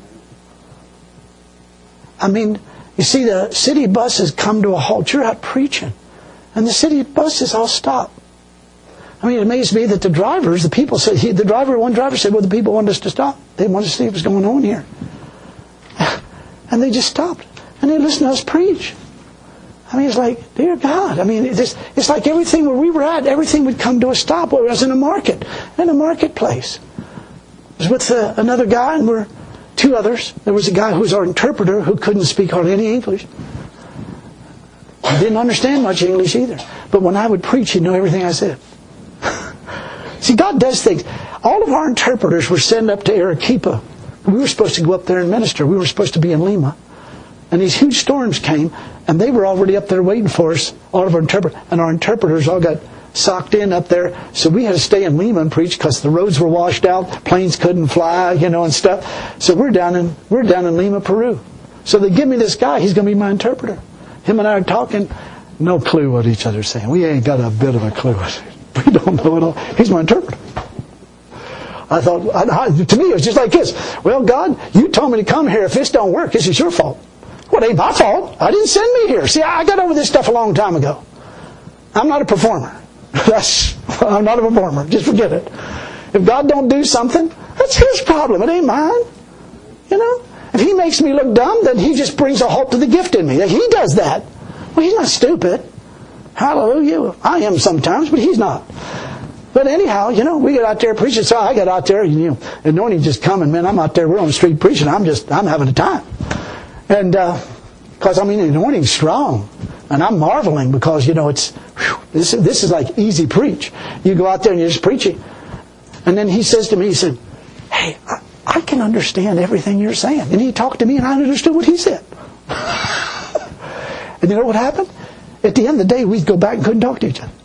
A: I mean, you see, the city buses come to a halt. You're out preaching. And the city buses all stop. I mean, it amazed me that the drivers, the people said, he, the driver, one driver said, well, the people wanted us to stop. They wanted to see what's going on here. And they just stopped. And they listened to us preach. I mean, it's like, dear God. I mean, it's, it's like everything where we were at, everything would come to a stop. Where I was in a market, in a marketplace. I was with uh, another guy, and we're two others. There was a guy who was our interpreter who couldn't speak hardly any English. He didn't understand much English either. But when I would preach, he'd know everything I said. See, God does things. All of our interpreters were sent up to Arequipa. We were supposed to go up there and minister. We were supposed to be in Lima. And these huge storms came, and they were already up there waiting for us, all of our interpreters. And our interpreters all got socked in up there. So we had to stay in Lima and preach because the roads were washed out, planes couldn't fly, you know, and stuff. So we're down in we're down in Lima, Peru. So they give me this guy. He's going to be my interpreter. Him and I are talking. No clue what each other's saying. We ain't got a bit of a clue. We don't know it all. He's my interpreter. I thought, I, I, to me, it was just like this. Well, God, you told me to come here. If this don't work, this is your fault. Well, it ain't my fault. I didn't send me here. See, I got over this stuff a long time ago. I'm not a performer. That's, I'm not a performer. Just forget it. If God don't do something, that's His problem. It ain't mine. You know? If He makes me look dumb, then He just brings a halt to the gift in me. He does that. Well, He's not stupid. Hallelujah. I am sometimes, but He's not. But anyhow, you know, we get out there preaching. So I got out there, you know, anointing just coming, man. I'm out there, we're on the street preaching. I'm just, I'm having a time. And, because, uh, I mean, the anointing's strong. And I'm marveling because, you know, it's, whew, this, this is like easy preach. You go out there and you're just preaching. And then he says to me, he said, hey, I, I can understand everything you're saying. And he talked to me and I understood what he said. And you know what happened? At the end of the day, we'd go back and couldn't talk to each other.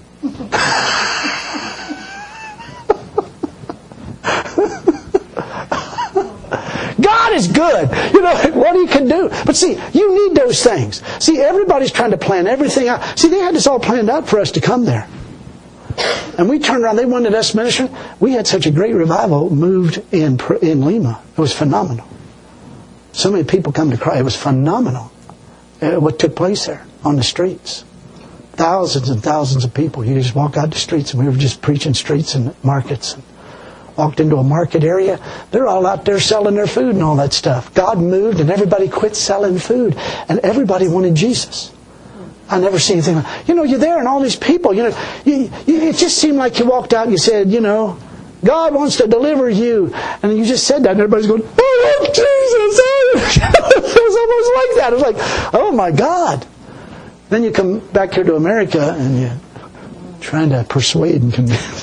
A: God is good. You know, what He can do. But see, you need those things. See, everybody's trying to plan everything out. See, they had this all planned out for us to come there. And we turned around, they wanted us ministering. We had such a great revival moved in in Lima. It was phenomenal. So many people come to Christ. It was phenomenal what took place there on the streets. Thousands and thousands of people. You just walk out the streets, and we were just preaching streets and markets. And walked into a market area. They're all out there selling their food and all that stuff. God moved and everybody quit selling food. And everybody wanted Jesus. I never seen anything like, you know, you're there and all these people, you know, you, you, it just seemed like you walked out and you said, you know, God wants to deliver you. And you just said that and everybody's going, oh, Jesus. It was almost like that. It was like, oh my God. Then you come back here to America and you're trying to persuade and convince.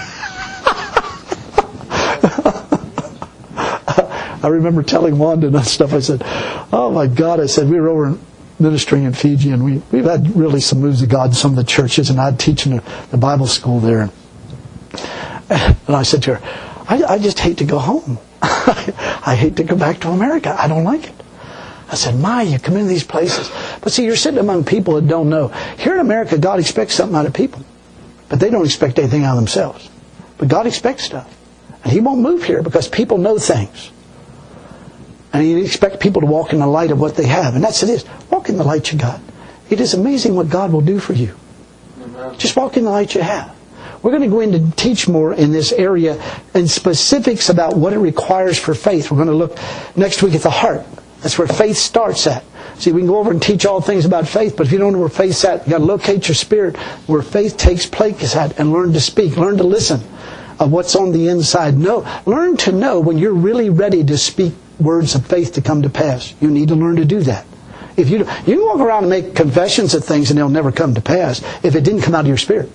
A: I remember telling Wanda and stuff, I said, oh my God, I said, we were over ministering in Fiji and we, we've had really some moves of God in some of the churches and I'd teach in the, the Bible school there. And I said to her, I, I just hate to go home. I hate to go back to America. I don't like it. I said, my, you come into these places. But see, you're sitting among people that don't know. Here in America, God expects something out of people. But they don't expect anything out of themselves. But God expects stuff. And He won't move here because people know things. And He expects people to walk in the light of what they have. And that's it is. Walk in the light you got. It is amazing what God will do for you. Amen. Just walk in the light you have. We're going to go in to teach more in this area and specifics about what it requires for faith. We're going to look next week at the heart. That's where faith starts at. See, we can go over and teach all things about faith, but if you don't know where faith's at, you've got to locate your spirit where faith takes place at and learn to speak, learn to listen of what's on the inside. No, learn to know when you're really ready to speak words of faith to come to pass. You need to learn to do that. If you you can walk around and make confessions of things and they'll never come to pass if it didn't come out of your spirit.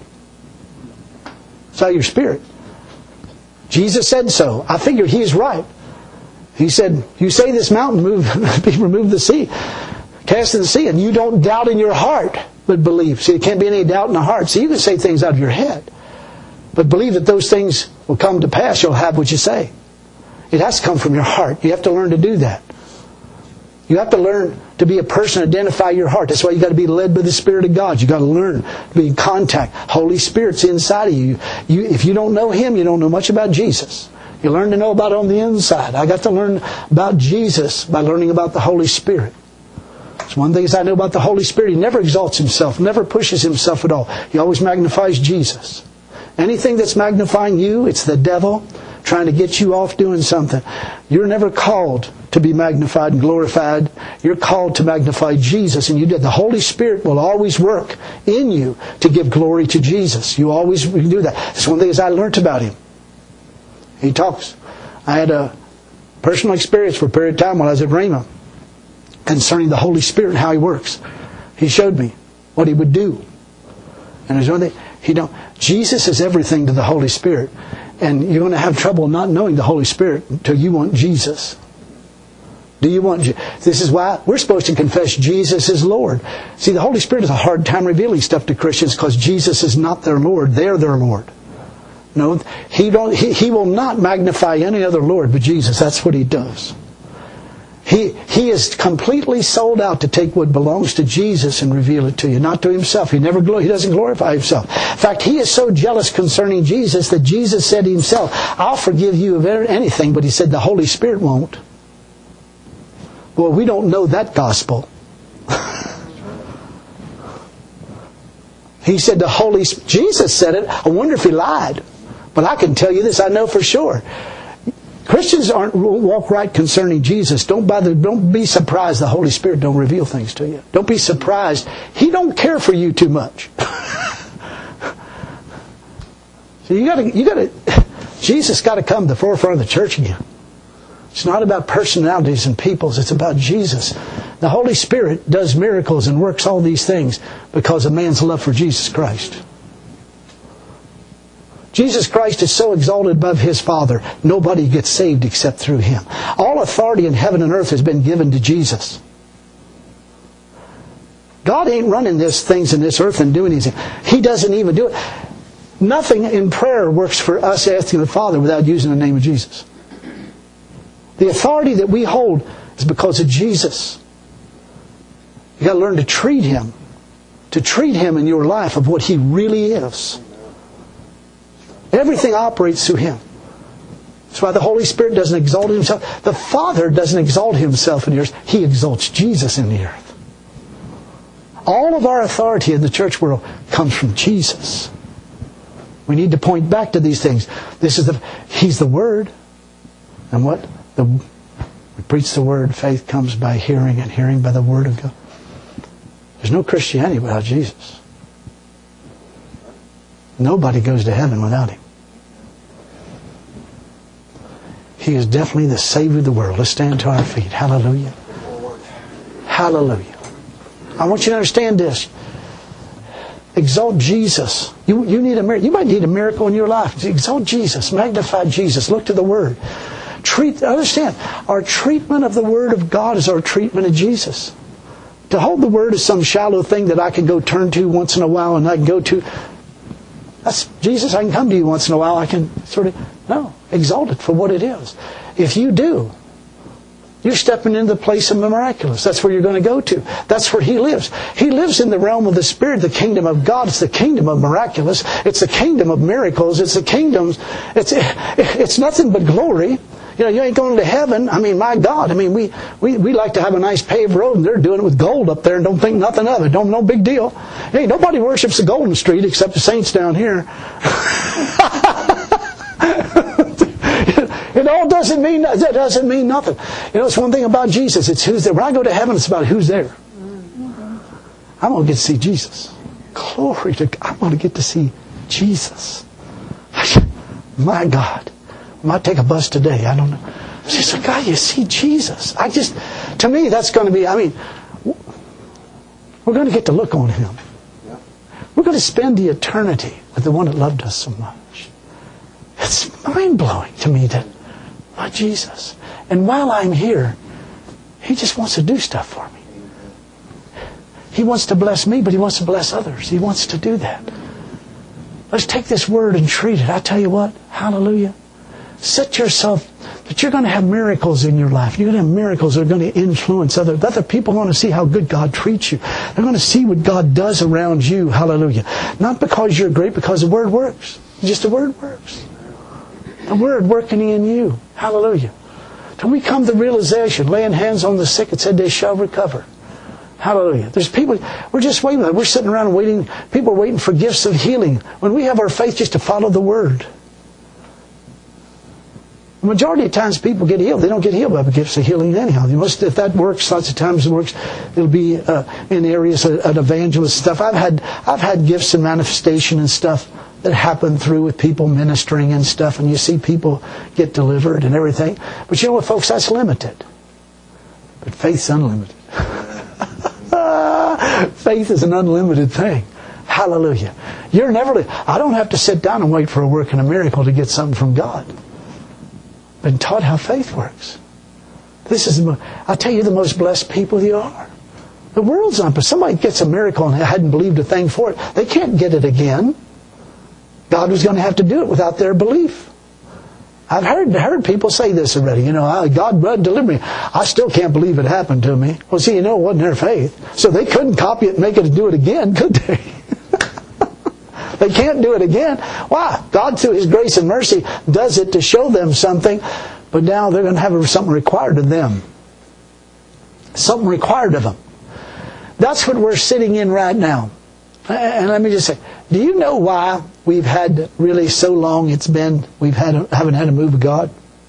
A: It's out of your spirit. Jesus said so. I figured He is right. He said, you say this mountain, move, be removed the sea, cast in the sea, and you don't doubt in your heart, but believe. See, there can't be any doubt in the heart. So you can say things out of your head, but believe that those things will come to pass. You'll have what you say. It has to come from your heart. You have to learn to do that. You have to learn to be a person, identify your heart. That's why you got to be led by the Spirit of God. You got to learn to be in contact. Holy Spirit's inside of you. You, if you don't know Him, you don't know much about Jesus. You learn to know about it on the inside. I got to learn about Jesus by learning about the Holy Spirit. It's one thing I know about the Holy Spirit. He never exalts Himself, never pushes Himself at all. He always magnifies Jesus. Anything that's magnifying you, it's the devil trying to get you off doing something. You're never called to be magnified and glorified. You're called to magnify Jesus, and you did. The Holy Spirit will always work in you to give glory to Jesus. You always do that. That's one thing I learned about Him. He talks. I had a personal experience for a period of time while I was at Rhema concerning the Holy Spirit and how He works. He showed me what He would do. And there's one thing, He don't. Jesus is everything to the Holy Spirit. And you're going to have trouble not knowing the Holy Spirit until you want Jesus. Do you want Jesus? This is why we're supposed to confess Jesus is Lord. See, the Holy Spirit has a hard time revealing stuff to Christians because Jesus is not their Lord. They're their Lord. No, he don't. He, he will not magnify any other Lord but Jesus. That's what He does. He He is completely sold out to take what belongs to Jesus and reveal it to you, not to Himself. He never He doesn't glorify Himself. In fact, He is so jealous concerning Jesus that Jesus said Himself, "I'll forgive you of anything," but He said the Holy Spirit won't. Well, we don't know that gospel. He said the Holy Jesus said it. I wonder if He lied. But I can tell you this, I know for sure. Christians aren't walk right concerning Jesus. Don't bother, don't be surprised the Holy Spirit don't reveal things to you. Don't be surprised. He don't care for you too much. So you gotta you gotta Jesus gotta come to the forefront of the church again. It's not about personalities and peoples, it's about Jesus. The Holy Spirit does miracles and works all these things because of man's love for Jesus Christ. Jesus Christ is so exalted above His Father, nobody gets saved except through Him. All authority in heaven and earth has been given to Jesus. God ain't running these things in this earth and doing anything. He doesn't even do it. Nothing in prayer works for us asking the Father without using the name of Jesus. The authority that we hold is because of Jesus. You've got to learn to treat Him. To treat Him in your life of what He really is. Everything operates through Him. That's why the Holy Spirit doesn't exalt Himself. The Father doesn't exalt Himself in the earth. He exalts Jesus in the earth. All of our authority in the church world comes from Jesus. We need to point back to these things. This is the He's the Word. And what? The, we preach the Word. Faith comes by hearing, and hearing by the Word of God. There's no Christianity without Jesus. Nobody goes to heaven without Him. He is definitely the Savior of the world. Let's stand to our feet. Hallelujah. Hallelujah. I want you to understand this. Exalt Jesus. You, you need a miracle. You might need a miracle in your life. Exalt Jesus. Magnify Jesus. Look to the Word. Treat. Understand, our treatment of the Word of God is our treatment of Jesus. To hold the Word as some shallow thing that I can go turn to once in a while and I can go to. That's Jesus, I can come to you once in a while. I can sort of, no, exalt it for what it is. If you do, you're stepping into the place of the miraculous. That's where you're going to go to. That's where He lives. He lives in the realm of the Spirit, the kingdom of God. It's the kingdom of miraculous. It's the kingdom of miracles. It's the kingdoms. It's it's nothing but glory. You know, you ain't going to heaven. I mean, my God. I mean, we, we, we like to have a nice paved road, and they're doing it with gold up there and don't think nothing of it. Don't no big deal. Hey, nobody worships the golden street except the saints down here. It all doesn't mean that doesn't mean nothing. You know, it's one thing about Jesus. It's who's there. When I go to heaven, it's about who's there. I'm going to get to see Jesus. Glory to God. I'm going to get to see Jesus. My God. I might take a bus today. I don't know. It's just like, God, you see Jesus. I just, to me, that's going to be, I mean, we're going to get to look on Him. We're going to spend the eternity with the one that loved us so much. It's mind-blowing to me that, my Jesus. And while I'm here, He just wants to do stuff for me. He wants to bless me, but He wants to bless others. He wants to do that. Let's take this Word and treat it. I tell you what, hallelujah. Set yourself that you're going to have miracles in your life. You're going to have miracles that are going to influence other other people. Want to see how good God treats you. They're going to see what God does around you. Hallelujah. Not because you're great, because the Word works. Just the Word works. The Word working in you. Hallelujah. Till we come to the realization, laying hands on the sick, it said they shall recover. Hallelujah. There's people, we're just waiting. We're sitting around and waiting. People are waiting for gifts of healing. When we have our faith just to follow the Word. The majority of times people get healed. They don't get healed by the gifts of healing anyhow. You must, if that works, lots of times it works. It'll be uh, in areas of, of evangelist stuff. I've had I've had gifts and manifestation and stuff that happen through with people ministering and stuff, and you see people get delivered and everything. But you know what, folks? That's limited. But faith's unlimited. Faith is an unlimited thing. Hallelujah. You're never. I don't have to sit down and wait for a work and a miracle to get something from God. Been taught how faith works. This is, I'll tell you, the most blessed people you are. The world's not, but somebody gets a miracle and hadn't believed a thing for it. They can't get it again. God was going to have to do it without their belief. I've heard heard people say this already. You know, God delivered me. I still can't believe it happened to me. Well, see, you know, it wasn't their faith. So they couldn't copy it and make it and do it again, could they? They can't do it again. Why? God, through His grace and mercy, does it to show them something. But now they're going to have something required of them. Something required of them. That's what we're sitting in right now. And let me just say, do you know why we've had really so long it's been, we've had a, haven't had a move of God?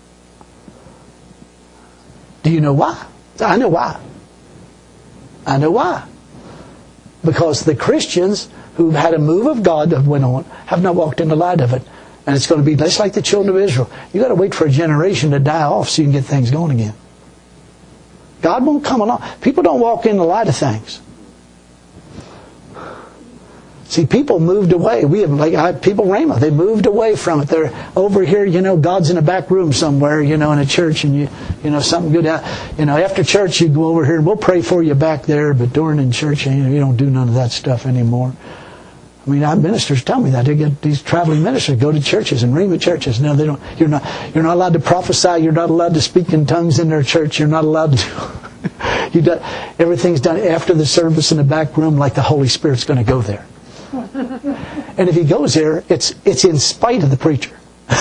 A: Do you know why? I know why. I know why. Because the Christians who've had a move of God that went on have not walked in the light of it. And it's going to be just like the children of Israel. You've got to wait for a generation to die off so you can get things going again. God won't come along. People don't walk in the light of things. See, people moved away. We have, like, I, people, Rhema, they moved away from it. They're over here, you know, God's in a back room somewhere, you know, in a church, and you, you know, something good. You know, after church, you go over here, and we'll pray for you back there, but during in church, you know, you don't do none of that stuff anymore. I mean, our ministers tell me that. They get these traveling ministers go to churches and Rhema churches. No, they don't. You're not. You're not allowed to prophesy. You're not allowed to speak in tongues in their church. You're not allowed to do. You do everything's done after the service in the back room, like the Holy Spirit's going to go there. And if he goes there, it's it's in spite of the preacher.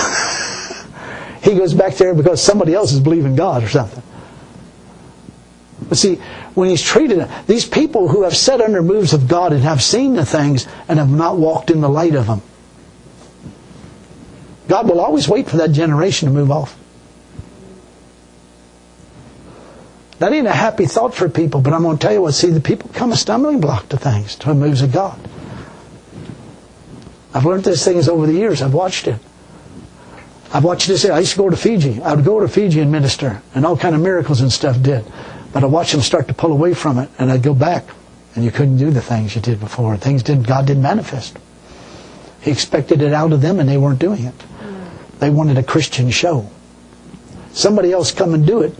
A: He goes back there because somebody else is believing God or something. But see, when he's treated, these people who have sat under moves of God and have seen the things and have not walked in the light of them, God will always wait for that generation to move off. That ain't a happy thought for people, but I'm going to tell you what, see, the people become a stumbling block to things, to the moves of God. I've learned these things over the years. I've watched it. I've watched this. I used to go to Fiji. I would go to Fiji and minister, and all kind of miracles and stuff did. But I watched them start to pull away from it, and I'd go back, and you couldn't do the things you did before. Things didn't. God didn't manifest. He expected it out of them, and they weren't doing it. They wanted a Christian show. Somebody else come and do it.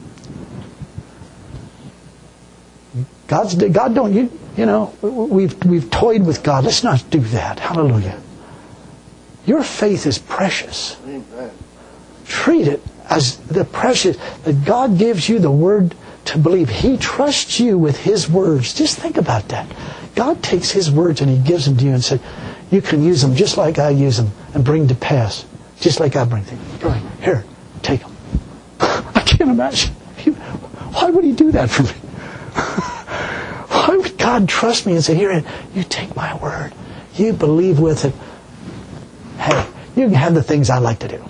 A: God's God don't you you know we've we've toyed with God. Let's not do that. Hallelujah. Your faith is precious. Amen. Treat it as the precious that God gives you the word to believe. He trusts you with His words. Just think about that. God takes His words and He gives them to you and said, you can use them just like I use them and bring to pass, just like I bring them. Go ahead. Here, take them. I can't imagine. Why would He do that for me? Why would God trust me and say, here, you take my word. You believe with it. Hey, you can have the things I like to do.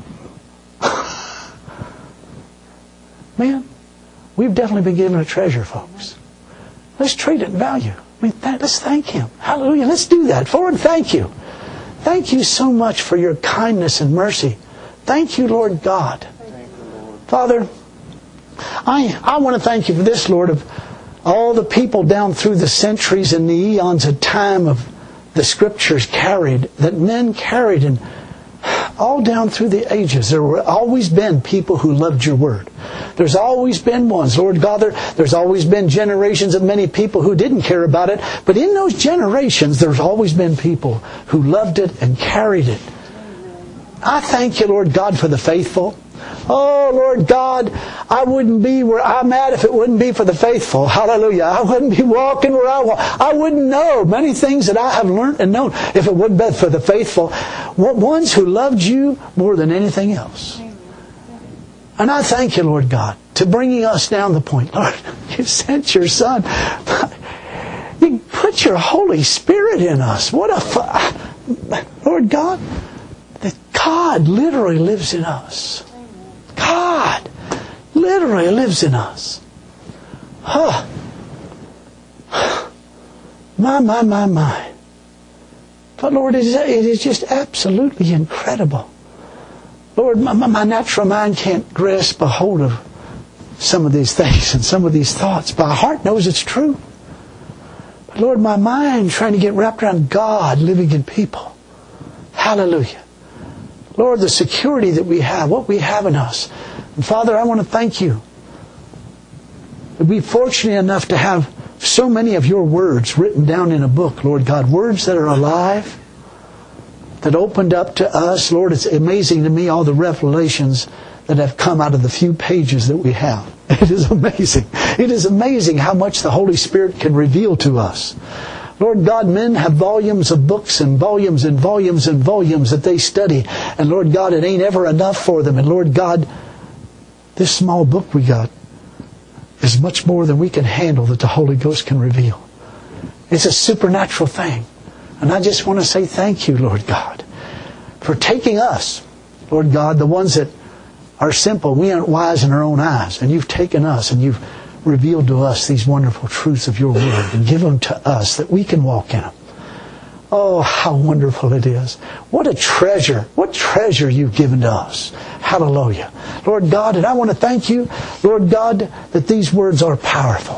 A: Man, we've definitely been given a treasure, folks. Let's treat it in value. I mean, that, let's thank Him. Hallelujah. Let's do that. Lord, thank you. Thank you so much for your kindness and mercy. Thank you, Lord God. Thank you, Lord. Father, I, I want to thank you for this, Lord, of all the people down through the centuries and the eons of time of the Scriptures carried, that men carried, and all down through the ages, there were always been people who loved your word. There's always been ones, Lord God, there, there's always been generations of many people who didn't care about it, but in those generations, there's always been people who loved it and carried it. I thank you, Lord God, for the faithful. Oh, Lord God, I wouldn't be where I'm at if it wouldn't be for the faithful. Hallelujah. I wouldn't be walking where I walk. I wouldn't know many things that I have learned and known if it wouldn't be for the faithful. Ones who loved you more than anything else. And I thank you, Lord God, to bringing us down the point. Lord, you sent your Son. You put your Holy Spirit in us. What a... Fu- Lord God, that God literally lives in us. God literally lives in us. Huh. My, my, my, my. But Lord, it is, it is just absolutely incredible. Lord, my, my natural mind can't grasp a hold of some of these things and some of these thoughts. My heart knows it's true. But Lord, my mind trying to get wrapped around God living in people. Hallelujah. Lord, the security that we have, what we have in us. And Father, I want to thank you that we're fortunate enough to have so many of your words written down in a book, Lord God. Words that are alive, that opened up to us. Lord, it's amazing to me all the revelations that have come out of the few pages that we have. It is amazing. It is amazing how much the Holy Spirit can reveal to us. Lord God, men have volumes of books and volumes and volumes and volumes that they study. And Lord God, it ain't ever enough for them. And Lord God, this small book we got is much more than we can handle that the Holy Ghost can reveal. It's a supernatural thing. And I just want to say thank you, Lord God, for taking us, Lord God, the ones that are simple. We aren't wise in our own eyes. And you've taken us and you've revealed to us these wonderful truths of your word and give them to us that we can walk in them. Oh, how wonderful it is. What a treasure. What treasure you've given to us. Hallelujah. Lord God, and I want to thank you, Lord God, that these words are powerful.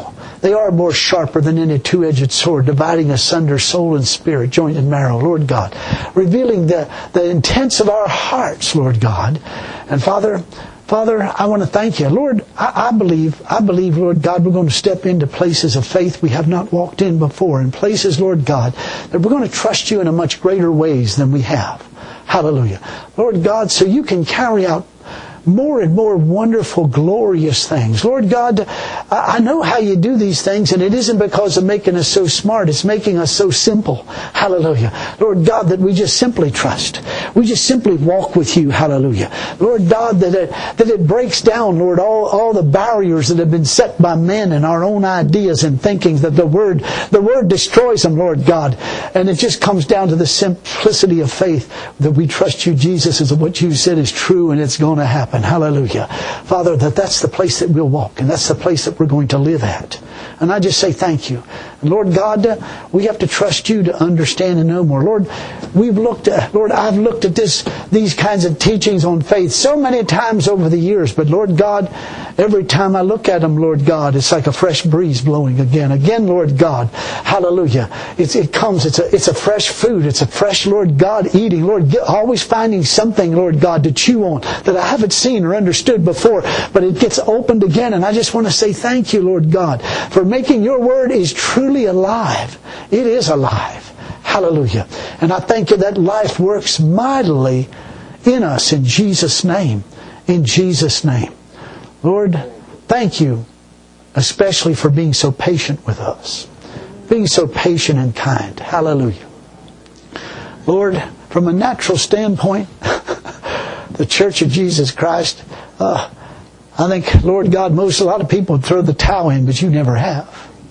A: They are more sharper than any two-edged sword, dividing asunder soul and spirit, joint and marrow, Lord God. Revealing the, the intents of our hearts, Lord God. And Father, Father, I want to thank you. Lord, I, I believe, I believe, Lord God, we're going to step into places of faith we have not walked in before. In places, Lord God, that we're going to trust you in a much greater ways than we have. Hallelujah. Lord God, so you can carry out more and more wonderful, glorious things. Lord God, I know how you do these things, and it isn't because of making us so smart. It's making us so simple. Hallelujah. Lord God, that we just simply trust. We just simply walk with you. Hallelujah. Lord God, that it, that it breaks down, Lord, all, all the barriers that have been set by men and our own ideas and thinkings, that the Word, the Word destroys them, Lord God. And it just comes down to the simplicity of faith that we trust you, Jesus, is what you said is true, and it's going to happen. Hallelujah. Father, that that's the place that we'll walk, and that's the place that we're going to live at. And I just say thank you. And Lord God, uh, we have to trust you to understand and know more. Lord, we've looked at, Lord, I've looked at this, these kinds of teachings on faith so many times over the years, but Lord God, every time I look at them, Lord God, it's like a fresh breeze blowing again. Again, Lord God, hallelujah. It's, it comes, it's a, it's a fresh food. It's a fresh, Lord God, eating. Lord, get, always finding something, Lord God, to chew on that I haven't seen or understood before, but it gets opened again. And I just want to say thank you, Lord God, for making your word is truly alive. It is alive. Hallelujah. And I thank you that life works mightily in us in Jesus' name. In Jesus' name. Lord, thank you especially for being so patient with us. Being so patient and kind. Hallelujah. Lord, from a natural standpoint, the Church of Jesus Christ, uh, I think, Lord God, most, a lot of people would throw the towel in, but you never have.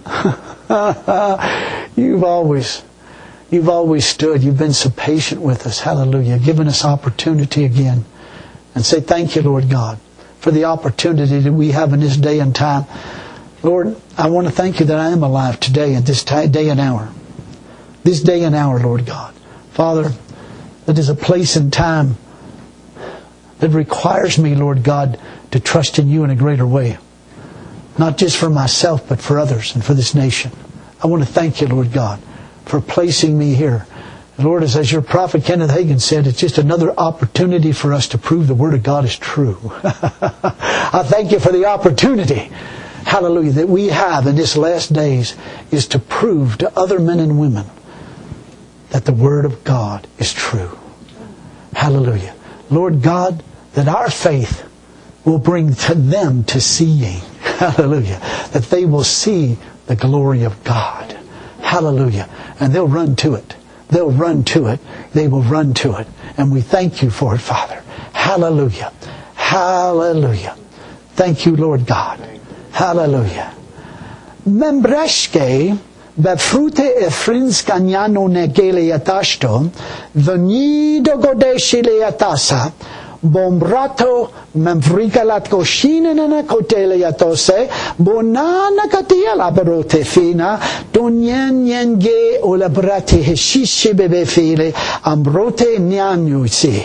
A: You've always, you've always stood. You've been so patient with us. Hallelujah. Given us opportunity again. And say thank you, Lord God, for the opportunity that we have in this day and time. Lord, I want to thank you that I am alive today at this day and hour. This day and hour, Lord God. Father, that is a place and time that requires me, Lord God, to trust in you in a greater way. Not just for myself, but for others and for this nation. I want to thank you, Lord God, for placing me here. And Lord, as, as your prophet Kenneth Hagin said, it's just another opportunity for us to prove the Word of God is true. I thank you for the opportunity, hallelujah, that we have in this last days is to prove to other men and women that the Word of God is true. Hallelujah. Lord God, that our faith will bring to them to seeing. Hallelujah. That they will see the glory of God. Hallelujah. And they'll run to it. They'll run to it. They will run to it. And we thank you for it, Father. Hallelujah. Hallelujah. Thank you, Lord God. Hallelujah. Membreshke befrute efrins kanyano negele yatashto venido godeshile yatasa bombrato memvrikalat koshine na kotele yatose bonana katia labarote fina donyen yenge olabrate heshishe bebefile ambrote nyanyusi.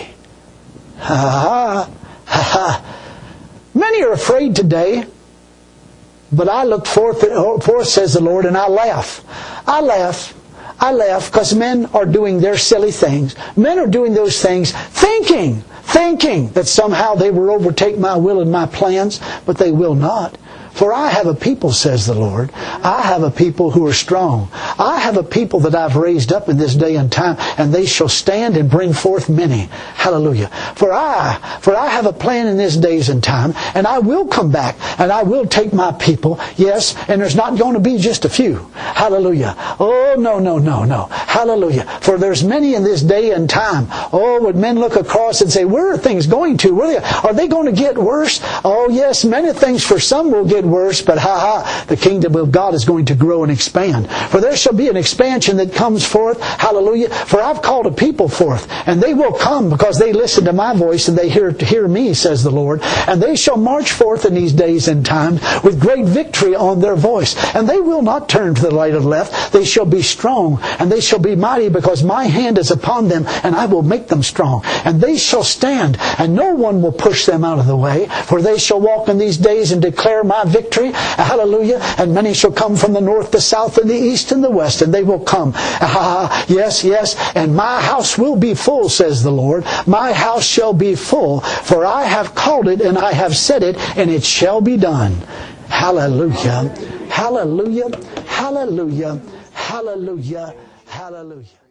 A: Ha ha ha. Many are afraid today. But I look forth, forth, says the Lord, and I laugh. I laugh. I laugh because men are doing their silly things. Men are doing those things thinking, thinking that somehow they will overtake my will and my plans, but they will not. For I have a people, says the Lord. I have a people who are strong. I have a people that I've raised up in this day and time, and they shall stand and bring forth many. Hallelujah. For I, for I have a plan in this days and time, and I will come back, and I will take my people. Yes, and there's not going to be just a few. Hallelujah. Oh, no, no, no, no. Hallelujah. For there's many in this day and time. Oh, would men look across and say, where are things going to? Where are they, are they going to get worse? Oh, yes, many things for some will get worse, but ha ha, the kingdom of God is going to grow and expand. For there shall be an expansion that comes forth. Hallelujah. For I've called a people forth, and they will come because they listen to my voice and they hear, hear me, says the Lord. And they shall march forth in these days and times with great victory on their voice. And they will not turn to the right or left. They shall be strong and they shall be mighty because my hand is upon them and I will make them strong. And they shall stand and no one will push them out of the way. For they shall walk in these days and declare my victory. victory. Hallelujah. And many shall come from the north, the south, and the east, and the west, and they will come. Ah, yes, yes. And my house will be full, says the Lord. My house shall be full, for I have called it, and I have said it, and it shall be done. Hallelujah. Hallelujah. Hallelujah. Hallelujah. Hallelujah.